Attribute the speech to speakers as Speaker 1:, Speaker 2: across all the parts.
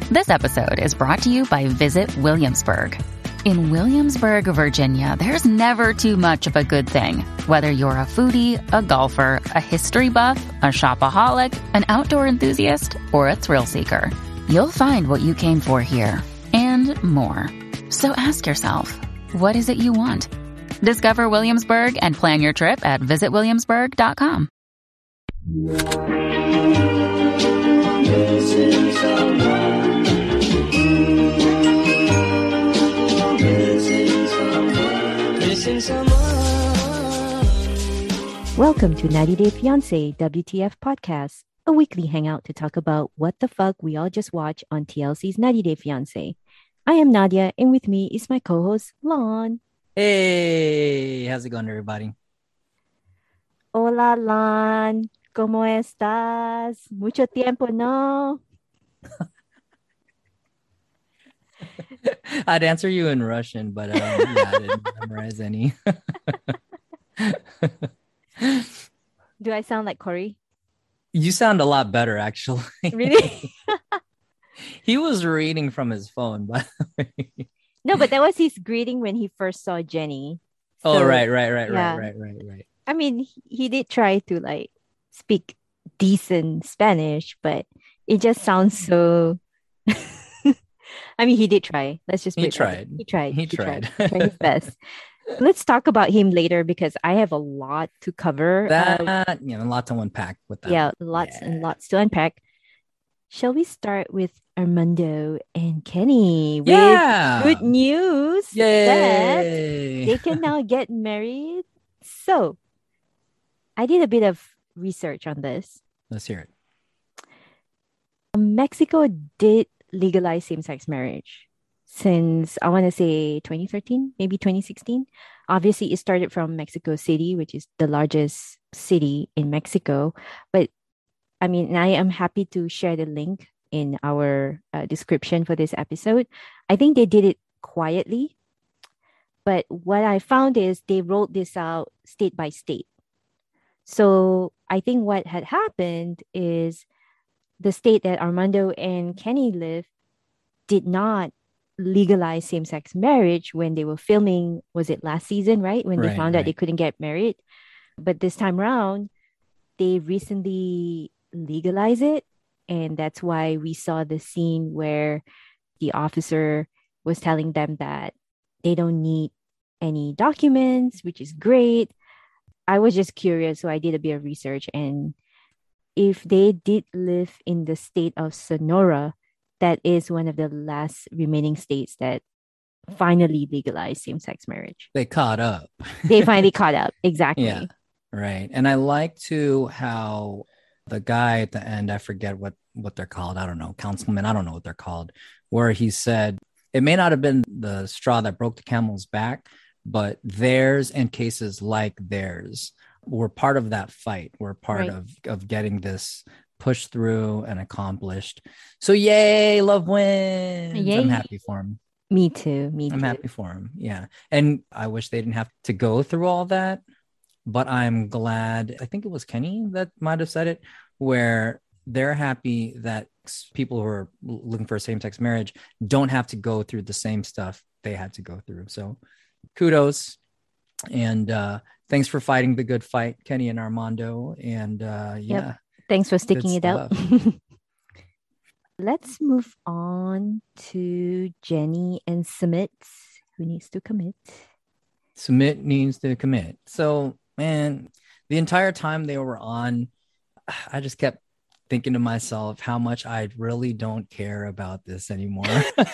Speaker 1: This episode is brought to you by Visit Williamsburg. In Williamsburg, Virginia, there's never too much of a good thing. Whether you're a foodie, a golfer, a history buff, a shopaholic, an outdoor enthusiast, or a thrill seeker, you'll find what you came for here and more. So ask yourself, what is it you want? Discover Williamsburg and plan your trip at visitwilliamsburg.com.
Speaker 2: Welcome to 90 Day Fiancé WTF Podcast, a weekly hangout to talk about what the fuck we all just watched on TLC's 90 Day Fiancé. I am Nadia, and with me is my co-host, Lon.
Speaker 3: Hey, how's it going, everybody?
Speaker 2: Hola, Lon. ¿Cómo estás? Mucho tiempo, no?
Speaker 3: I'd answer you in Russian, but yeah, I didn't memorize any.
Speaker 2: Do I sound like Corey?
Speaker 3: You sound a lot better, actually.
Speaker 2: Really?
Speaker 3: He was reading from his phone, by the way.
Speaker 2: No, but that was his greeting when he first saw Jenny.
Speaker 3: Oh,
Speaker 2: So,
Speaker 3: right.
Speaker 2: yeah.
Speaker 3: Right.
Speaker 2: I mean, he did try to speak decent Spanish, but it just sounds so. I mean, he did try. Let's just.
Speaker 3: He tried.
Speaker 2: He tried.
Speaker 3: He tried.
Speaker 2: He tried his best. Let's talk about him later because I have a lot to cover.
Speaker 3: A lot to unpack with that.
Speaker 2: Yeah, lots and lots to unpack. Shall we start with Armando and Kenny with good news that they can now get married? So, I did a bit of research on this.
Speaker 3: Let's hear it.
Speaker 2: Mexico did legalize same-sex marriage since, I want to say, 2013, maybe 2016. Obviously, it started from Mexico City, which is the largest city in Mexico. But, I mean, I am happy to share the link in our description for this episode. I think they did it quietly. But what I found is they rolled this out state by state. So I think what had happened is the state that Armando and Kenny live did not legalize same-sex marriage when they were filming, was it last season, right? When they found out they couldn't get married. But this time around, they recently legalized it. And that's why we saw the scene where the officer was telling them that they don't need any documents, which is great. I was just curious, so I did a bit of research. And if they did live in the state of Sonora, that is one of the last remaining states that finally legalized same-sex marriage.
Speaker 3: They caught up.
Speaker 2: They finally caught up. Exactly.
Speaker 3: Yeah, right. And I like too how the guy at the end, I forget what they're called. I don't know, councilman. I don't know what they're called, where he said, it may not have been the straw that broke the camel's back, but theirs and cases like theirs were part of that fight. We're part of getting this pushed through and accomplished. So yay, love wins. Yay. I'm happy for him.
Speaker 2: Me too.
Speaker 3: I'm happy for him. Yeah. And I wish they didn't have to go through all that, but I'm glad. I think it was Kenny that might have said it, where they're happy that people who are looking for a same-sex marriage don't have to go through the same stuff they had to go through. So kudos. And thanks for fighting the good fight, Kenny and Armando. And
Speaker 2: thanks for sticking it out. Let's move on to Jenny and Sumit, who needs to commit.
Speaker 3: Sumit needs to commit. So, man, the entire time they were on, I just kept thinking to myself how much I really don't care about this anymore.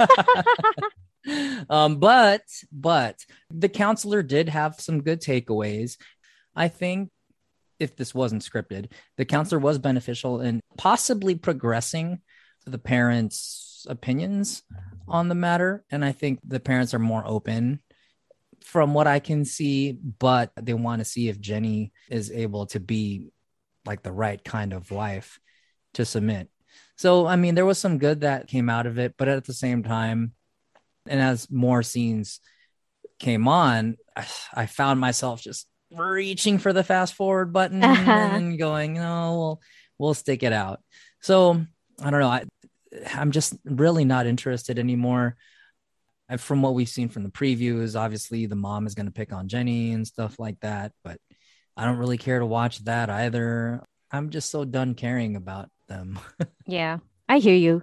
Speaker 3: But the counselor did have some good takeaways. I think if this wasn't scripted, the counselor was beneficial in possibly progressing the parents' opinions on the matter. And I think the parents are more open from what I can see, but they want to see if Jenny is able to be like the right kind of wife to Sumit. So, I mean, there was some good that came out of it, but at the same time, and as more scenes came on, I found myself just reaching for the fast forward button and going, no, we'll stick it out. So I don't know. I'm just really not interested anymore. From what we've seen from the previews, obviously the mom is going to pick on Jenny and stuff like that, but I don't really care to watch that either. I'm just so done caring about them.
Speaker 2: Yeah, I hear you.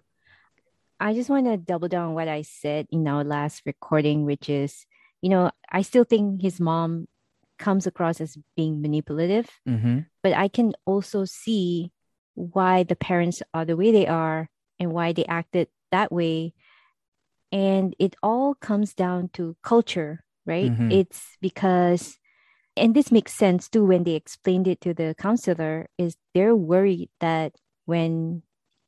Speaker 2: I just want to double down on what I said in our last recording, which is, I still think his mom comes across as being manipulative,
Speaker 3: Mm-hmm.
Speaker 2: but I can also see why the parents are the way they are and why they acted that way. And it all comes down to culture, right?
Speaker 3: Mm-hmm.
Speaker 2: It's because, and this makes sense too when they explained it to the counselor, is they're worried that when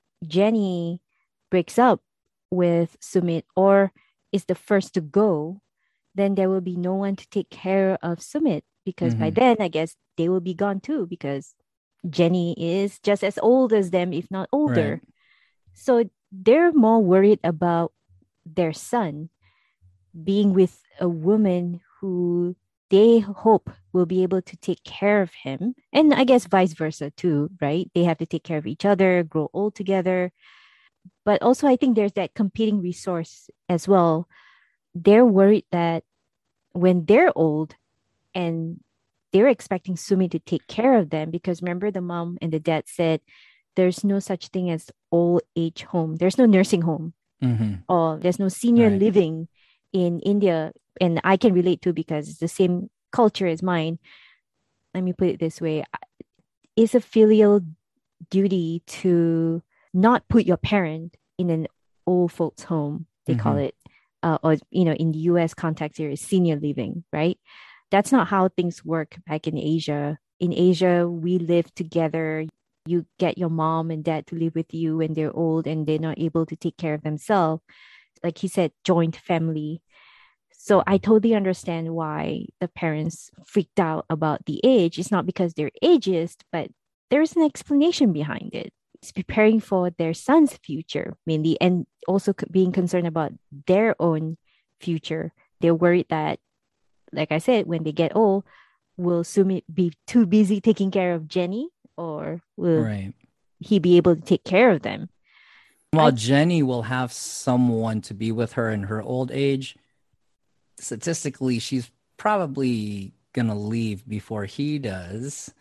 Speaker 2: Jenny breaks up with Sumit or is the first to go, then there will be no one to take care of Sumit because by
Speaker 3: Mm-hmm.
Speaker 2: then, I guess they will be gone too because Jenny is just as old as them, if not older.
Speaker 3: Right.
Speaker 2: So they're more worried about their son being with a woman who they hope will be able to take care of him. And I guess vice versa too, right? They have to take care of each other, grow old together. But also, I think there's that competing resource as well. They're worried that when they're old and they're expecting Sumi to take care of them, because remember, the mom and the dad said there's no such thing as old age home, there's no nursing home,
Speaker 3: Mm-hmm.
Speaker 2: or there's no senior
Speaker 3: Right.
Speaker 2: living in India. And I can relate to because it's the same culture as mine. Let me put it this way: it's a filial duty to not put your parent in an old folks home, they call
Speaker 3: Mm-hmm.
Speaker 2: it, or in the US context here is senior living, right? That's not how things work back in Asia. In Asia, we live together. You get your mom and dad to live with you when they're old and they're not able to take care of themselves. Like he said, joint family. So I totally understand why the parents freaked out about the age. It's not because they're ageist, but there's an explanation behind it. It's preparing for their son's future mainly, and also being concerned about their own future. They're worried that, like I said, when they get old, will Sumi be too busy taking care of Jenny, or will
Speaker 3: Right.
Speaker 2: he be able to take care of them?
Speaker 3: While
Speaker 2: I
Speaker 3: Jenny will have someone to be with her in her old age, statistically, she's probably gonna leave before he does,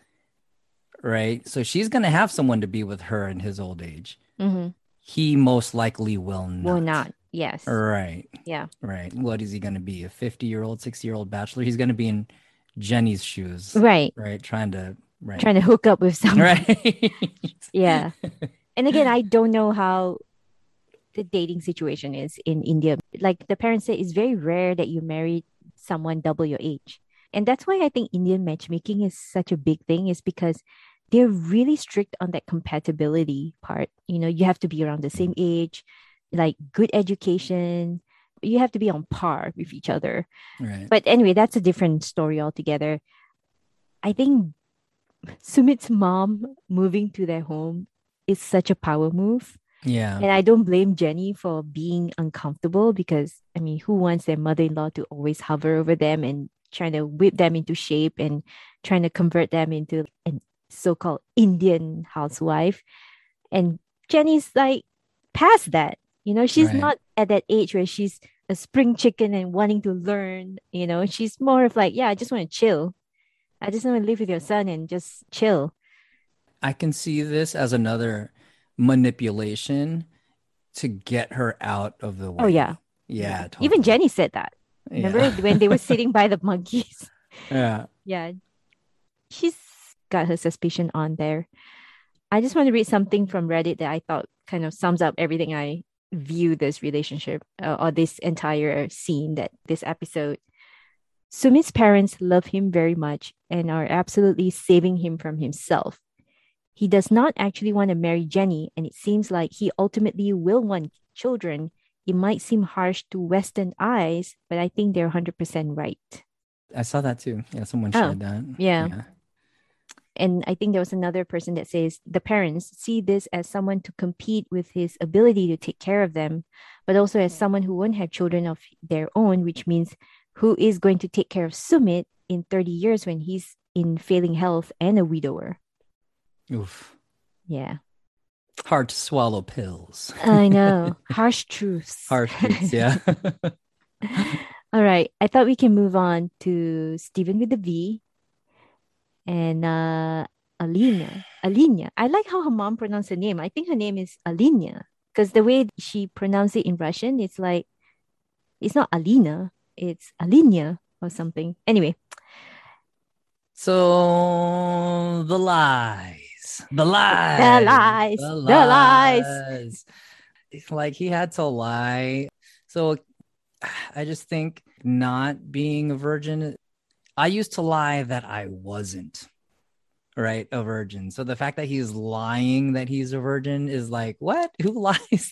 Speaker 3: right? So she's gonna have someone to be with her in his old age.
Speaker 2: Mhm.
Speaker 3: He most likely will
Speaker 2: Will
Speaker 3: not.
Speaker 2: not. Yes.
Speaker 3: Right.
Speaker 2: Yeah.
Speaker 3: Right. What is he gonna be? A 50-year-old, 60-year-old bachelor? He's gonna be in Jenny's shoes,
Speaker 2: Right.
Speaker 3: right? Trying to, right.
Speaker 2: Trying to hook up with someone.
Speaker 3: Right.
Speaker 2: Yeah. And again, I don't know how the dating situation is in India. Like the parents say, it's very rare that you marry someone double your age. And that's why I think Indian matchmaking is such a big thing, is because they're really strict on that compatibility part. You have to be around the same age, like good education. You have to be on par with each other.
Speaker 3: Right.
Speaker 2: But anyway, that's a different story altogether. I think Sumit's mom moving to their home is such a power move.
Speaker 3: Yeah.
Speaker 2: And I don't blame Jenny for being uncomfortable because, I mean, who wants their mother in law to always hover over them and trying to whip them into shape and trying to convert them into an so called Indian housewife? And Jenny's like past that. She's
Speaker 3: Right.
Speaker 2: not at that age where she's a spring chicken and wanting to learn. She's more of like, yeah, I just want to chill. I just want to live with your son and just chill.
Speaker 3: I can see this as another manipulation to get her out of the
Speaker 2: Oh, yeah.
Speaker 3: way. Yeah,
Speaker 2: Even
Speaker 3: totally.
Speaker 2: Jenny said that. Remember
Speaker 3: Yeah.
Speaker 2: when they were sitting by the monkeys?
Speaker 3: Yeah.
Speaker 2: Yeah. She's got her suspicion on there. I just want to read something from Reddit that I thought kind of sums up everything I view this relationship or this entire scene, that this episode. Sumit's parents love him very much and are absolutely saving him from himself. He does not actually want to marry Jenny, and it seems like he ultimately will want children. It might seem harsh to Western eyes, but I think they're 100% right.
Speaker 3: I saw that too. Yeah, someone
Speaker 2: Oh,
Speaker 3: shared that.
Speaker 2: yeah.
Speaker 3: Yeah.
Speaker 2: And I think there was another person that says the parents see this as someone to compete with his ability to take care of them, but also as someone who won't have children of their own, which means who is going to take care of Sumit in 30 years when he's in failing health and a widower.
Speaker 3: Oof.
Speaker 2: Yeah.
Speaker 3: Hard to swallow pills.
Speaker 2: I know. Harsh truths.
Speaker 3: Harsh truths, yeah.
Speaker 2: All right. I thought we can move on to Stephen with the V and Alina. Alina. I like how her mom pronounced her name. I think her name is Alina because the way she pronounced it in Russian, it's like, it's not Alina, it's Alina or something. Anyway.
Speaker 3: So the lies. The lies.
Speaker 2: The lies.
Speaker 3: The
Speaker 2: The lies.
Speaker 3: lies. It's like he had to lie. So I just think not being a virgin, I used to lie that I wasn't, right, a virgin. So the fact that he's lying that he's a virgin is like, what? Who lies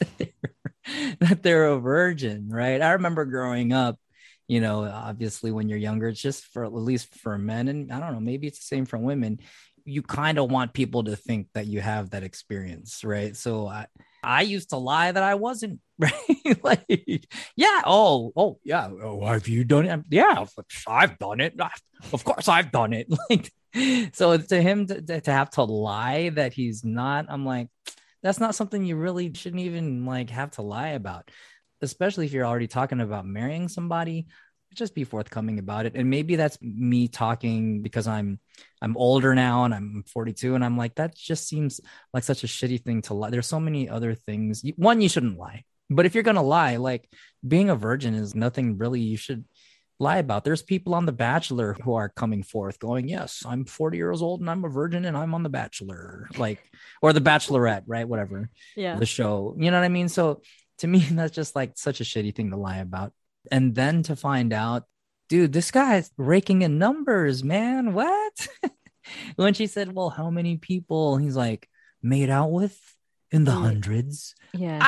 Speaker 3: that they're a virgin, right? I remember growing up, you know, obviously when you're younger, it's just for, at least for men, and I don't know, maybe it's the same for women. You kind of want people to think that you have that experience, right? So I used to lie that I wasn't, right? Like, yeah, yeah. Oh, have you done it? Yeah, I've done it. Of course, I've done it. Like, so to him to have to lie that he's not, I'm like, that's not something you really shouldn't even like have to lie about, especially if you're already talking about marrying somebody. Just be forthcoming about it. And maybe that's me talking because I'm older now and I'm 42, and I'm like, that just seems like such a shitty thing to lie. There's so many other things. One, you shouldn't lie, but if you're gonna lie, like, being a virgin is nothing really you should lie about. There's people on The Bachelor who are coming forth going, yes, I'm 40 years old and I'm a virgin and I'm on The Bachelor, like, or The Bachelorette, right? Whatever.
Speaker 2: Yeah.
Speaker 3: The show, you know what I mean? So to me, that's just like such a shitty thing to lie about. And then to find out, dude, this guy's raking in numbers, man. What? When she said, well, how many people he's like made out with in the hundreds?
Speaker 2: Yeah.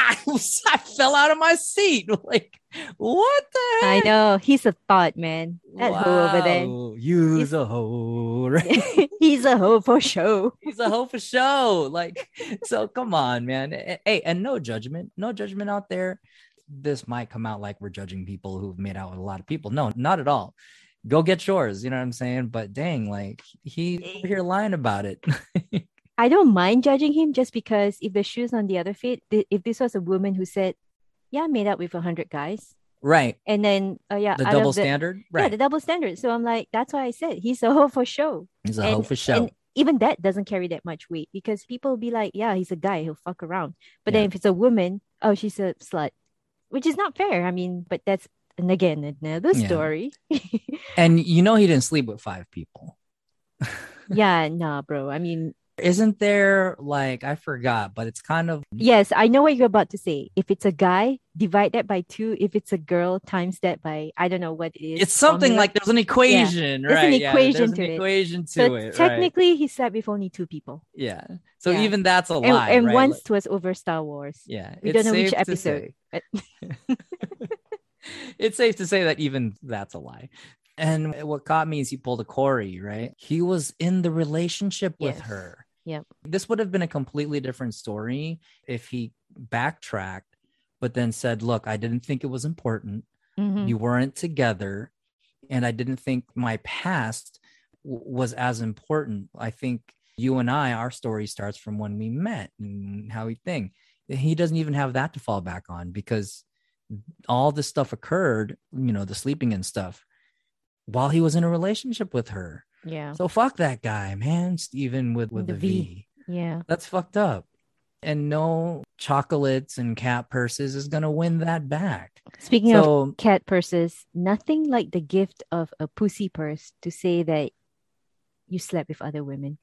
Speaker 3: I fell out of my seat. Like, what the heck?
Speaker 2: I know. He's a thought, man. That hoe over there.
Speaker 3: He's a hoe, right?
Speaker 2: He's a hoe for show.
Speaker 3: He's a hoe for show. Like, so come on, man. Hey, and no judgment out there. This might come out like we're judging people who've made out with a lot of people. No, not at all. Go get yours. You know what I'm saying? But dang, like, he's over here lying about it.
Speaker 2: I don't mind judging him just because if the shoe's on the other foot, if this was a woman who said, yeah, I made out with 100 guys.
Speaker 3: Right.
Speaker 2: And then, yeah.
Speaker 3: The double standard? Right.
Speaker 2: Yeah, the double standard. So I'm like, that's why I said he's a hoe for show.
Speaker 3: He's a hoe for show.
Speaker 2: And even that doesn't carry that much weight because people will be like, yeah, he's a guy, he'll fuck around. But then if it's a woman, oh, she's a slut, which is not fair. I mean, but that's, and again, another story.
Speaker 3: And you know, he didn't sleep with 5 people.
Speaker 2: Yeah, nah, bro. I mean,
Speaker 3: isn't there, like, I forgot, but it's kind of.
Speaker 2: Yes, I know what you're about to say. If it's a guy, divide that by 2. If it's a girl, times that by, I don't know what it is.
Speaker 3: It's something like there's an equation, right?
Speaker 2: There's an equation
Speaker 3: there's an equation to
Speaker 2: so
Speaker 3: it.
Speaker 2: Technically, he slept with only 2 people.
Speaker 3: Yeah. So even that's a lie.
Speaker 2: And
Speaker 3: right?
Speaker 2: once was over Star Wars.
Speaker 3: Yeah.
Speaker 2: We don't know which episode.
Speaker 3: It's safe to say that even that's a lie. And what caught me is he pulled a Corey, right? He was in the relationship with her.
Speaker 2: Yeah.
Speaker 3: This would have been a completely different story if he backtracked, but then said, look, I didn't think it was important.
Speaker 2: Mm-hmm.
Speaker 3: You weren't together. And I didn't think my past was as important. I think you and I, our story starts from when we met and how we think. He doesn't even have that to fall back on because all this stuff occurred, you know, the sleeping and stuff, while he was in a relationship with her.
Speaker 2: Yeah.
Speaker 3: So fuck that guy, man. Steven with the V.
Speaker 2: Yeah.
Speaker 3: That's fucked up. And no chocolates and cat purses is going to win that back.
Speaker 2: Speaking of cat purses, nothing like the gift of a pussy purse to say that you slept with other women.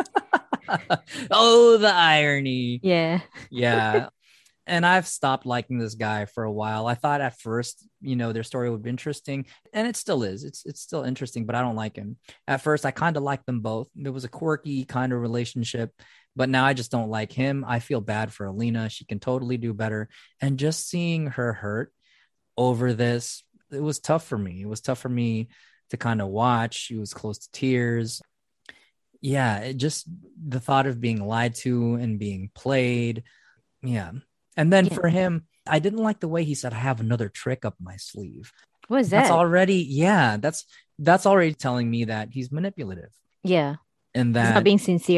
Speaker 3: Oh, the irony.
Speaker 2: Yeah.
Speaker 3: Yeah. And I've stopped liking this guy for a while. I thought at first, you know, their story would be interesting, and it still is. It's still interesting, but I don't like him. At first, I kind of liked them both. It was a quirky kind of relationship, but now I just don't like him. I feel bad for Alina. She can totally do better. And just seeing her hurt over this, it was tough for me. It was tough for me to kind of watch. She was close to tears. Yeah, it just the thought of being lied to and being played. Yeah. And then for him, I didn't like the way he said, I have another trick up my sleeve.
Speaker 2: What is that?
Speaker 3: That's already, that's already telling me that he's manipulative.
Speaker 2: Yeah.
Speaker 3: And that
Speaker 2: he's not being sincere.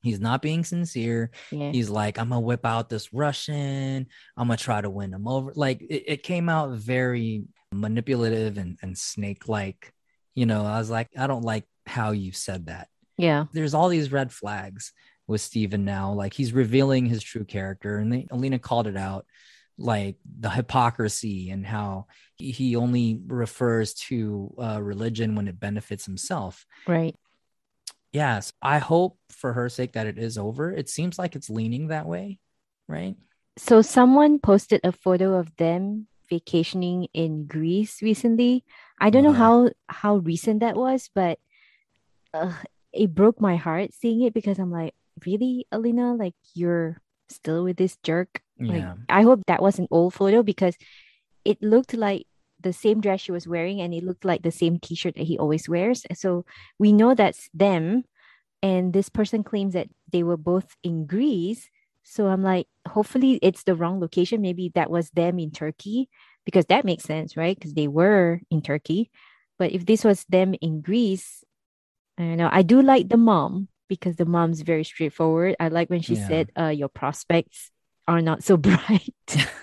Speaker 3: He's not being sincere.
Speaker 2: Yeah.
Speaker 3: He's like, I'm gonna whip out this Russian. I'm gonna try to win him over. Like it came out very manipulative and snake-like. I was like, I don't like how you said that.
Speaker 2: Yeah.
Speaker 3: There's all these red flags with Steven now. Like he's revealing his true character. And Alina called it out, like the hypocrisy and how he only refers to religion when it benefits himself.
Speaker 2: Right.
Speaker 3: Yes, I hope for her sake that it is over. It seems like it's leaning that way, right?
Speaker 2: So someone posted a photo of them vacationing in Greece recently. I don't know how recent that was, but uh, it broke my heart seeing it because I'm like, really, Alina? Like you're still with this jerk? Like
Speaker 3: Yeah.
Speaker 2: I hope that was an old photo because it looked like the same dress she was wearing and it looked like the same t-shirt that he always wears. So we know that's them. And this person claims that they were both in Greece. So I'm like, hopefully it's the wrong location. Maybe that was them in Turkey because that makes sense, right? Because they were in Turkey. But if this was them in Greece, I don't know. I do like the mom because the mom's very straightforward. I like when she said, your prospects are not so bright.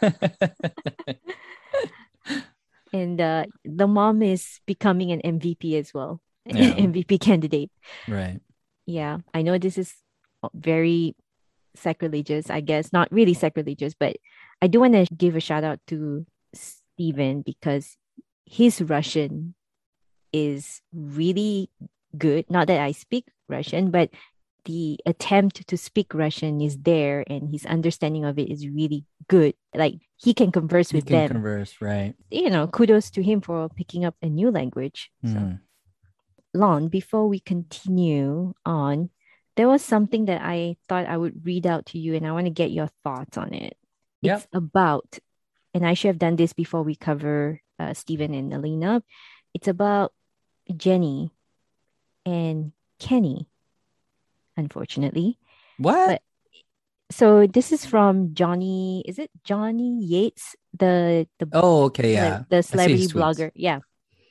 Speaker 2: And the mom is becoming an MVP as well, MVP candidate.
Speaker 3: Right.
Speaker 2: Yeah, I know this is very sacrilegious, I guess. Not really sacrilegious, but I do want to give a shout out to Steven because his Russian is really good. Not that I speak Russian, but the attempt to speak Russian is there and his understanding of it is really good. Like he can converse with them.
Speaker 3: Converse, right.
Speaker 2: Kudos to him for picking up a new language. So, Lon, before we continue on, there was something that I thought I would read out to you and I want to get your thoughts on it. It's about, and I should have done this before we cover Steven and Alina. It's about Jenny and Kenny, unfortunately.
Speaker 3: What?
Speaker 2: So this is from Johnny, is it Johnny Yates? The the celebrity blogger. Yeah.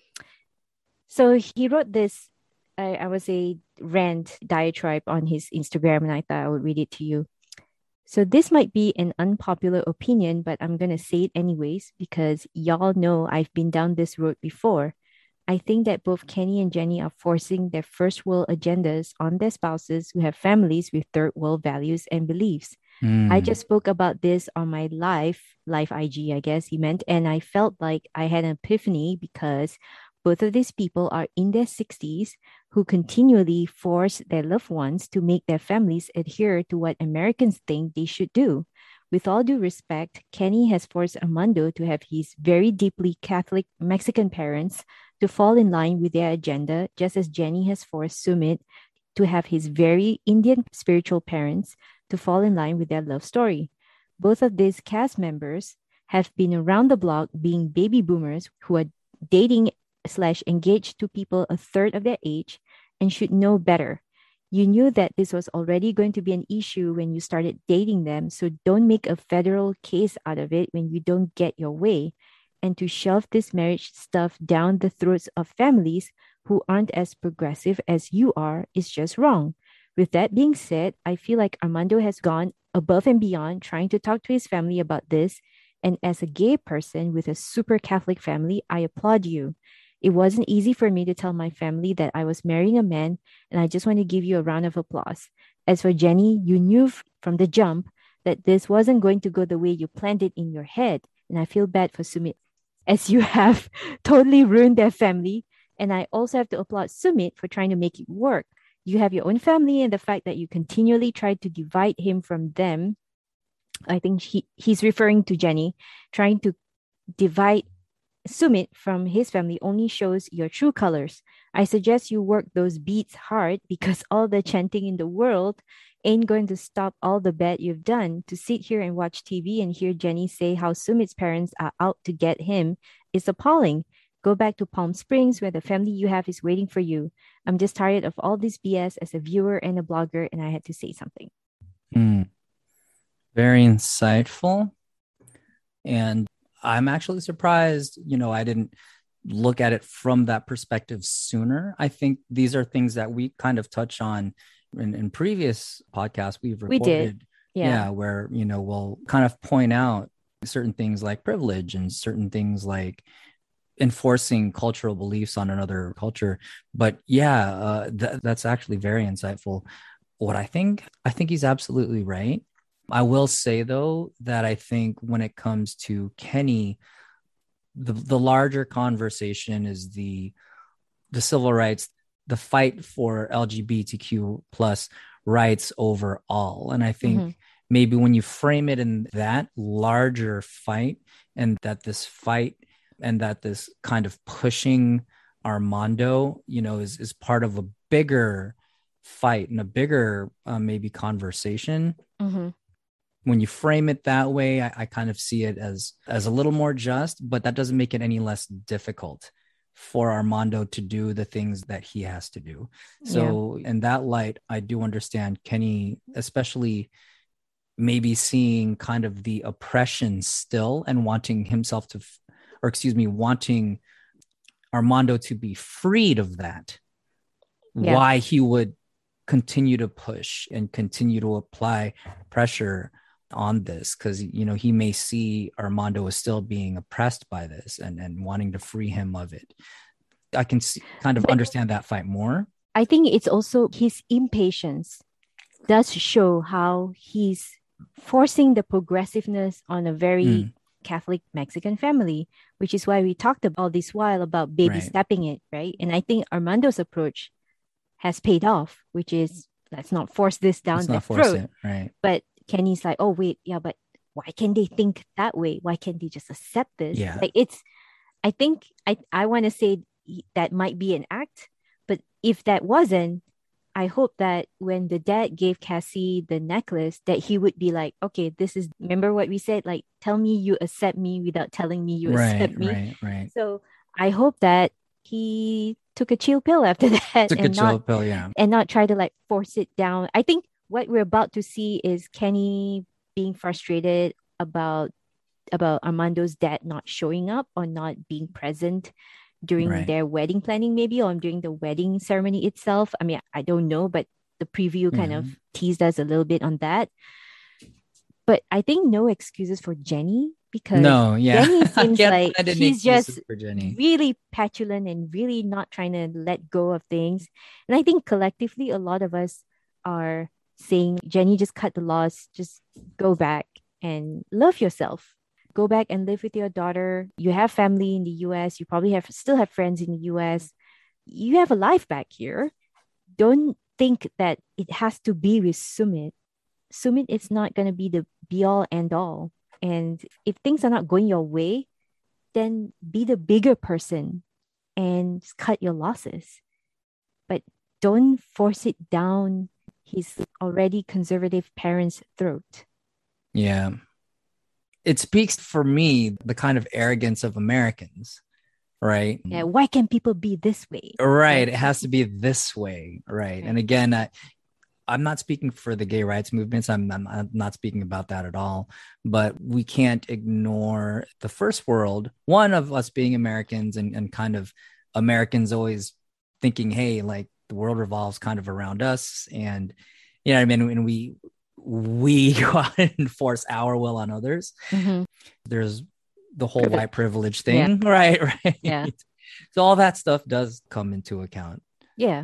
Speaker 2: So he wrote this, I would say, rant diatribe on his Instagram, and I thought I would read it to you. So this might be an unpopular opinion, but I'm going to say it anyways because y'all know I've been down this road before. I think that both Kenny and Jenny are forcing their first world agendas on their spouses who have families with third world values and beliefs. I just spoke about this on my live IG, I guess he meant, and I felt like I had an epiphany because both of these people are in their 60s who continually force their loved ones to make their families adhere to what Americans think they should do. With all due respect, Kenny has forced Armando to have his very deeply Catholic Mexican parents to fall in line with their agenda, just as Jenny has forced Sumit to have his very Indian spiritual parents to fall in line with their love story. Both of these cast members have been around the block being baby boomers who are dating/engaged to people a third of their age and should know better. You knew that this was already going to be an issue when you started dating them, so don't make a federal case out of it when you don't get your way. And to shove this marriage stuff down the throats of families who aren't as progressive as you are is just wrong. With that being said, I feel like Armando has gone above and beyond trying to talk to his family about this. And as a gay person with a super Catholic family, I applaud you. It wasn't easy for me to tell my family that I was marrying a man, and I just want to give you a round of applause. As for Jenny, you knew from the jump that this wasn't going to go the way you planned it in your head, and I feel bad for Sumit, as you have totally ruined their family. And I also have to applaud Sumit for trying to make it work. You have your own family, and the fact that you continually tried to divide him from them, I think he's referring to Jenny, trying to divide Sumit from his family only shows your true colors. I suggest you work those beats hard because all the chanting in the world ain't going to stop all the bad you've done. To sit here and watch TV and hear Jenny say how Sumit's parents are out to get him is appalling. Go back to Palm Springs where the family you have is waiting for you. I'm just tired of all this BS as a viewer and a blogger, and I had to say something.
Speaker 3: Very insightful. And I'm actually surprised, I didn't look at it from that perspective sooner. I think these are things that we kind of touch on in previous podcasts we've
Speaker 2: We did.
Speaker 3: recorded,
Speaker 2: Yeah.
Speaker 3: where, we'll kind of point out certain things like privilege and certain things like enforcing cultural beliefs on another culture. But that's actually very insightful. What I think he's absolutely right. I will say though that I think when it comes to Kenny, the larger conversation is the civil rights, the fight for LGBTQ plus rights overall. And I think maybe when you frame it in that larger fight, and that this fight and that this kind of pushing Armando, is part of a bigger fight and a bigger maybe conversation.
Speaker 2: Mm-hmm.
Speaker 3: When you frame it that way, I kind of see it as a little more just, but that doesn't make it any less difficult for Armando to do the things that he has to do. So in that light, I do understand Kenny, especially maybe seeing kind of the oppression still and wanting himself to, wanting Armando to be freed of that.
Speaker 2: Yeah.
Speaker 3: Why he would continue to push and continue to apply pressure on this, because he may see Armando as still being oppressed by this and wanting to free him of it. I can kind of understand that fight more.
Speaker 2: I think it's also his impatience does show how he's forcing the progressiveness on a very Catholic Mexican family, which is why we talked about all this while about baby stepping it, right? And I think Armando's approach has paid off, which is let's not force this down their throat.
Speaker 3: Right.
Speaker 2: But Kenny's like, oh wait, but why can't they think that way? Why can't they just accept this?
Speaker 3: Yeah.
Speaker 2: Like I think I want to say that might be an act, but if that wasn't, I hope that when the dad gave Cassie the necklace, that he would be like, okay, remember what we said? Like, tell me you accept me without telling me you accept me.
Speaker 3: Right.
Speaker 2: So I hope that he took a chill pill after that. And not try to like force it down. I think what we're about to see is Kenny being frustrated about Armando's dad not showing up or not being present during their wedding planning, maybe, or during the wedding ceremony itself. I mean, I don't know, but the preview kind of teased us a little bit on that. But I think no excuses for Jenny, because Jenny seems like she's just really petulant and really not trying to let go of things. And I think collectively, a lot of us are saying, Jenny, just cut the loss, just go back and love yourself. Go back and live with your daughter. You have family in the US. You probably still have friends in the US. You have a life back here. Don't think that it has to be with Sumit. Sumit is not going to be the be all end all. And if things are not going your way, then be the bigger person and just cut your losses. But don't force it down his already conservative parents' throat.
Speaker 3: Yeah. It speaks for me the kind of arrogance of Americans, right?
Speaker 2: Yeah. Why can't people be this way?
Speaker 3: Right. It has to be this way. Right. And again, I'm not speaking for the gay rights movements. I'm not speaking about that at all. But we can't ignore the first world, one of us being Americans and kind of Americans always thinking, hey, like the world revolves kind of around us. And, you know what I mean? And we go out and enforce our will on others. There's the whole white privilege thing. Right.
Speaker 2: Yeah.
Speaker 3: So all that stuff does come into account.
Speaker 2: Yeah.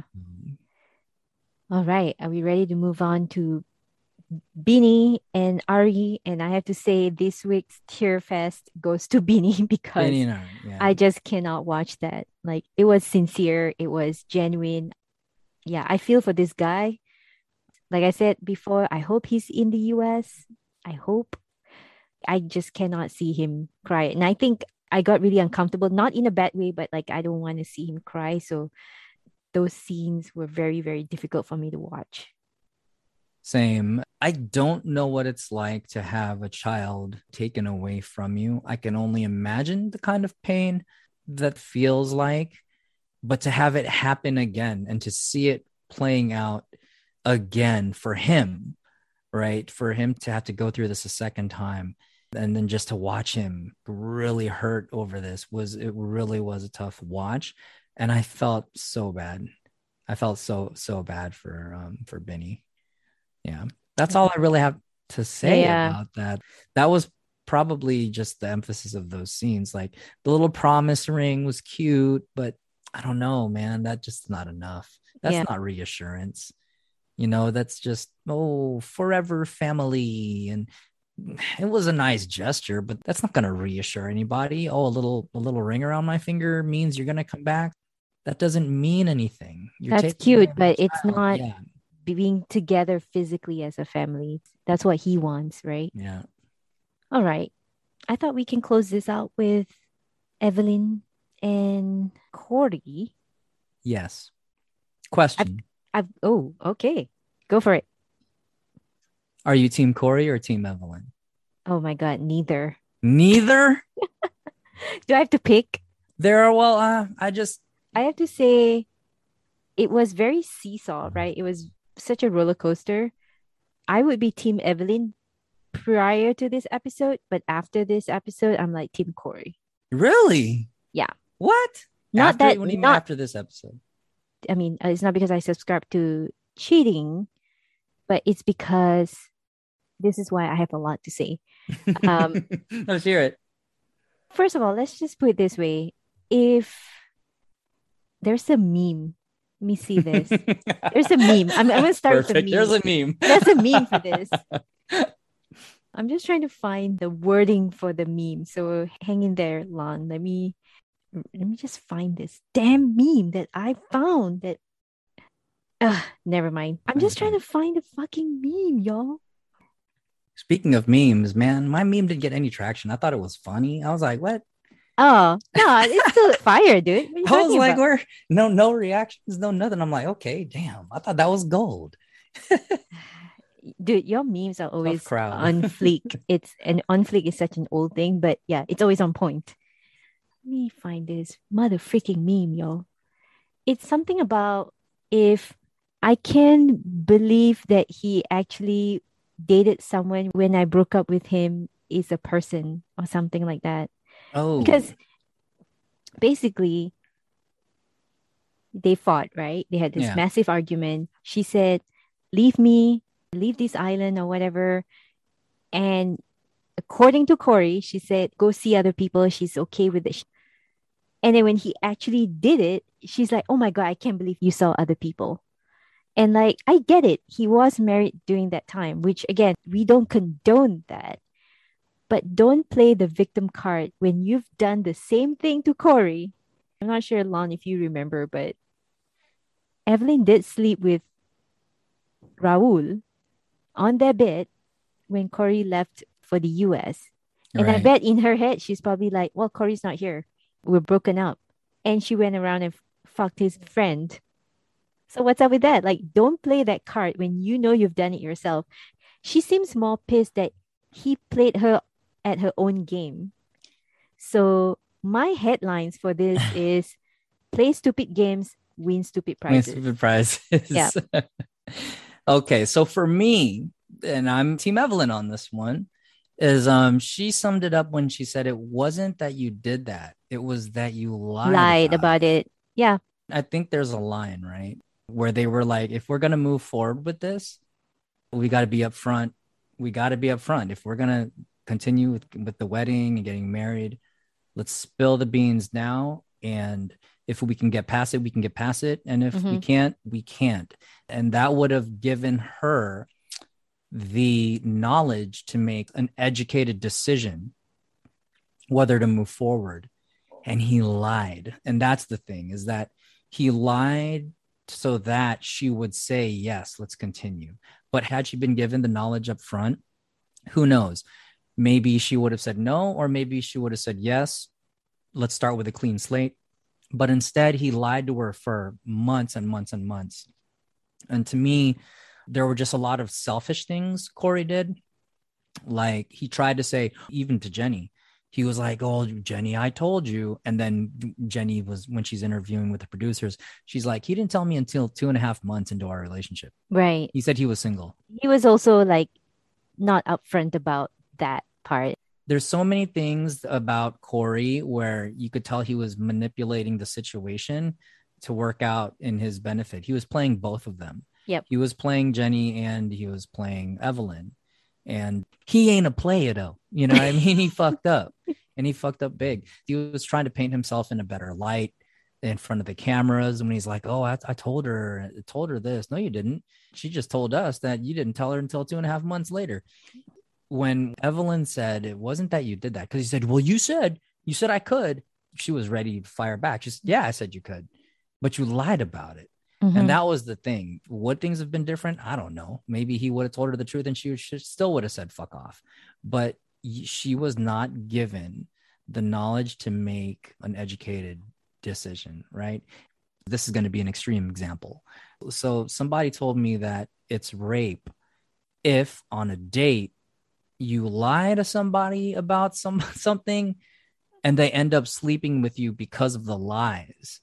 Speaker 2: All right. Are we ready to move on to Beanie and Ari? And I have to say this week's Tear Fest goes to Beanie because
Speaker 3: Beanie and Ari,
Speaker 2: I just cannot watch that. Like, it was sincere. It was genuine. Yeah, I feel for this guy. Like I said before, I hope he's in the US. I hope. I just cannot see him cry. And I think I got really uncomfortable, not in a bad way, but like I don't want to see him cry. So those scenes were very, very difficult for me to watch.
Speaker 3: Same. I don't know what it's like to have a child taken away from you. I can only imagine the kind of pain that feels like, but to have it happen again and to see it playing out again for him, right? For him to have to go through this a second time and then just to watch him really hurt over this really was a tough watch. And I felt so bad. I felt so bad for Benny. Yeah. That's all I really have to say
Speaker 2: Yeah.
Speaker 3: about that. That was probably just the emphasis of those scenes. Like the little promise ring was cute, but I don't know, man. That just not enough. That's
Speaker 2: Yeah.
Speaker 3: not reassurance. That's just, forever family. And it was a nice gesture, but that's not going to reassure anybody. Oh, a little ring around my finger means you're going to come back. That doesn't mean anything. You're
Speaker 2: That's
Speaker 3: taking
Speaker 2: cute,
Speaker 3: away my
Speaker 2: but it's
Speaker 3: child.
Speaker 2: not
Speaker 3: Yeah.
Speaker 2: being together physically as a family. That's what he wants, right?
Speaker 3: Yeah.
Speaker 2: All right. I thought we can close this out with Evelyn and Corey.
Speaker 3: Yes. Question.
Speaker 2: Okay. Go for it.
Speaker 3: Are you Team Corey or Team Evelyn?
Speaker 2: Oh my God, neither.
Speaker 3: Neither?
Speaker 2: Do I have to pick?
Speaker 3: I
Speaker 2: have to say it was very seesaw, right? It was such a roller coaster. I would be Team Evelyn prior to this episode, but after this episode, I'm like Team Corey.
Speaker 3: Really?
Speaker 2: Yeah.
Speaker 3: What?
Speaker 2: What do you
Speaker 3: mean after this episode?
Speaker 2: I mean, it's not because I subscribe to cheating, but it's because this is why I have a lot to say.
Speaker 3: Let's hear it.
Speaker 2: First of all, let's just put it this way. If there's a meme, let me see this. There's a meme. I'm going to start with the meme.
Speaker 3: There's a meme.
Speaker 2: There's a meme for this. I'm just trying to find the wording for the meme. So hang in there, Lon. Let me just find this damn meme that I found that never mind. I'm just trying to find a fucking meme, y'all.
Speaker 3: Speaking of memes, man, my meme didn't get any traction. I thought it was funny. I was like, what?
Speaker 2: Oh, no, it's still fire, dude.
Speaker 3: I was like, where? No reactions, no nothing. I'm like, okay, damn. I thought that was gold.
Speaker 2: Dude, your memes are always on fleek. On fleek is such an old thing, but yeah, it's always on point. Let me find this mother freaking meme, y'all. It's something about if I can believe that he actually dated someone when I broke up with him is a person or something like that.
Speaker 3: Oh.
Speaker 2: Because basically they fought, right? They had this massive argument. She said, leave me, leave this island or whatever. And according to Corey, she said, go see other people. She's okay with it. And then when he actually did it, she's like, oh my God, I can't believe you saw other people. And like, I get it. He was married during that time, which again, we don't condone that. But don't play the victim card when you've done the same thing to Corey. I'm not sure, Lon, if you remember, but Evelyn did sleep with Raul on their bed when Corey left for the US. And I bet in her head, she's probably like, well, Corey's not here. We're broken up. And she went around and fucked his friend. So what's up with that? Like, don't play that card when you know you've done it yourself. She seems more pissed that he played her at her own game. So my headlines for this is play stupid games, win stupid prizes.
Speaker 3: Win stupid prizes.
Speaker 2: Yeah.
Speaker 3: Okay, so for me, and I'm Team Evelyn on this one, is she summed it up when she said it wasn't that you did that. It was that you lied
Speaker 2: about it. Yeah.
Speaker 3: I think there's a line, right? Where they were like, if we're going to move forward with this, we got to be upfront. We got to be upfront. If we're going to continue with the wedding and getting married, let's spill the beans now. And if we can get past it, we can get past it. And if we can't, we can't. And that would have given her the knowledge to make an educated decision whether to move forward. And he lied. And that's the thing, is that he lied so that she would say, yes, let's continue. But had she been given the knowledge up front, who knows? Maybe she would have said no, or maybe she would have said yes. Let's start with a clean slate. But instead, he lied to her for months and months and months. And to me, there were just a lot of selfish things Corey did. Like he tried to say, even to Jenny, he was like, oh, Jenny, I told you. And then Jenny was, when she's interviewing with the producers, she's like, he didn't tell me until 2.5 months into our relationship.
Speaker 2: Right.
Speaker 3: He said he was single.
Speaker 2: He was also like not upfront about that part.
Speaker 3: There's so many things about Corey where you could tell he was manipulating the situation to work out in his benefit. He was playing both of them.
Speaker 2: Yep.
Speaker 3: He was playing Jenny and he was playing Evelyn. And he ain't a player though. You know what I mean? He fucked up, and he fucked up big. He was trying to paint himself in a better light in front of the cameras. And when he's like, oh, I told her this. No, you didn't. She just told us that you didn't tell her until 2.5 months later. When Evelyn said it wasn't that you did that, because he said, well, you said I could. She was ready to fire back. She said, yeah, I said you could, but you lied about it.
Speaker 2: Mm-hmm.
Speaker 3: And that was the thing. Would things have been different? I don't know. Maybe he would have told her the truth and she still would have said fuck off. But she was not given the knowledge to make an educated decision, right? This is going to be an extreme example. So somebody told me that it's rape if on a date you lie to somebody about something and they end up sleeping with you because of the lies.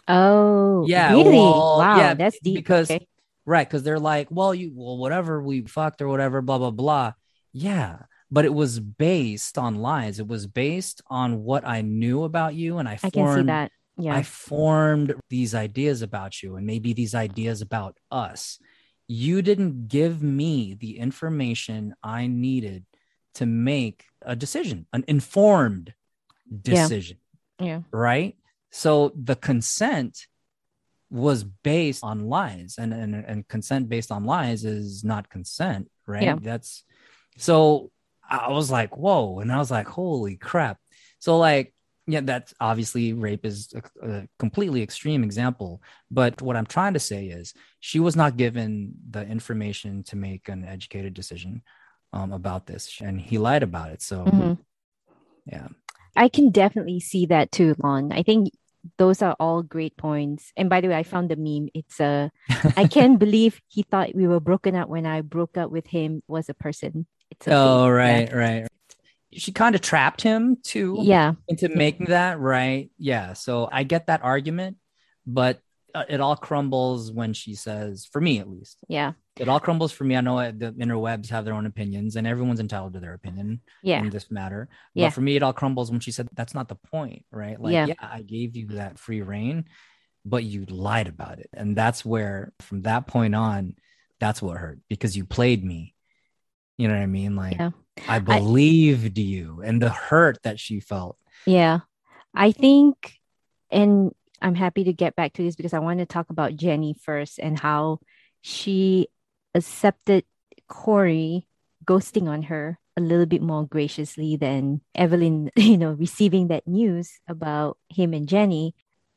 Speaker 2: Oh,
Speaker 3: yeah,
Speaker 2: really?
Speaker 3: well,
Speaker 2: Wow,
Speaker 3: yeah,
Speaker 2: that's deep.
Speaker 3: because
Speaker 2: Okay.
Speaker 3: right, because they're like, well, whatever, we fucked or whatever, blah blah blah. Yeah, but it was based on lies. It was based on what I knew about you, and
Speaker 2: I can see that. Yeah.
Speaker 3: I formed these ideas about you, and maybe these ideas about us. You didn't give me the information I needed to make a decision, an informed decision.
Speaker 2: Yeah.
Speaker 3: Right. So the consent was based on lies, and consent based on lies is not consent. Right.
Speaker 2: Yeah.
Speaker 3: That's so I was like, whoa. And I was like, holy crap. So like, yeah, that's obviously rape is a completely extreme example. But what I'm trying to say is she was not given the information to make an educated decision about this. And he lied about it. So, yeah.
Speaker 2: I can definitely see that too, Lon. I think those are all great points. And by the way, I found the meme. It's I can't believe he thought we were broken up when I broke up with him was a person. It's
Speaker 3: oh, right, yeah. Right. She kind of trapped him too.
Speaker 2: Yeah.
Speaker 3: Into making that, right? Yeah. So I get that argument, but it all crumbles when she says, for me at least.
Speaker 2: Yeah.
Speaker 3: It all crumbles for me. I know the interwebs have their own opinions and everyone's entitled to their opinion in this matter. But for me, it all crumbles when she said, that's not the point, right? Like, yeah, I gave you that free reign, but you lied about it. And that's where, from that point on, that's what hurt, because you played me. You know what I mean? Like, I believed you, and the hurt that she felt.
Speaker 2: Yeah. I think, and I'm happy to get back to this because I want to talk about Jenny first and how she accepted Corey ghosting on her a little bit more graciously than Evelyn, receiving that news about him and Jenny.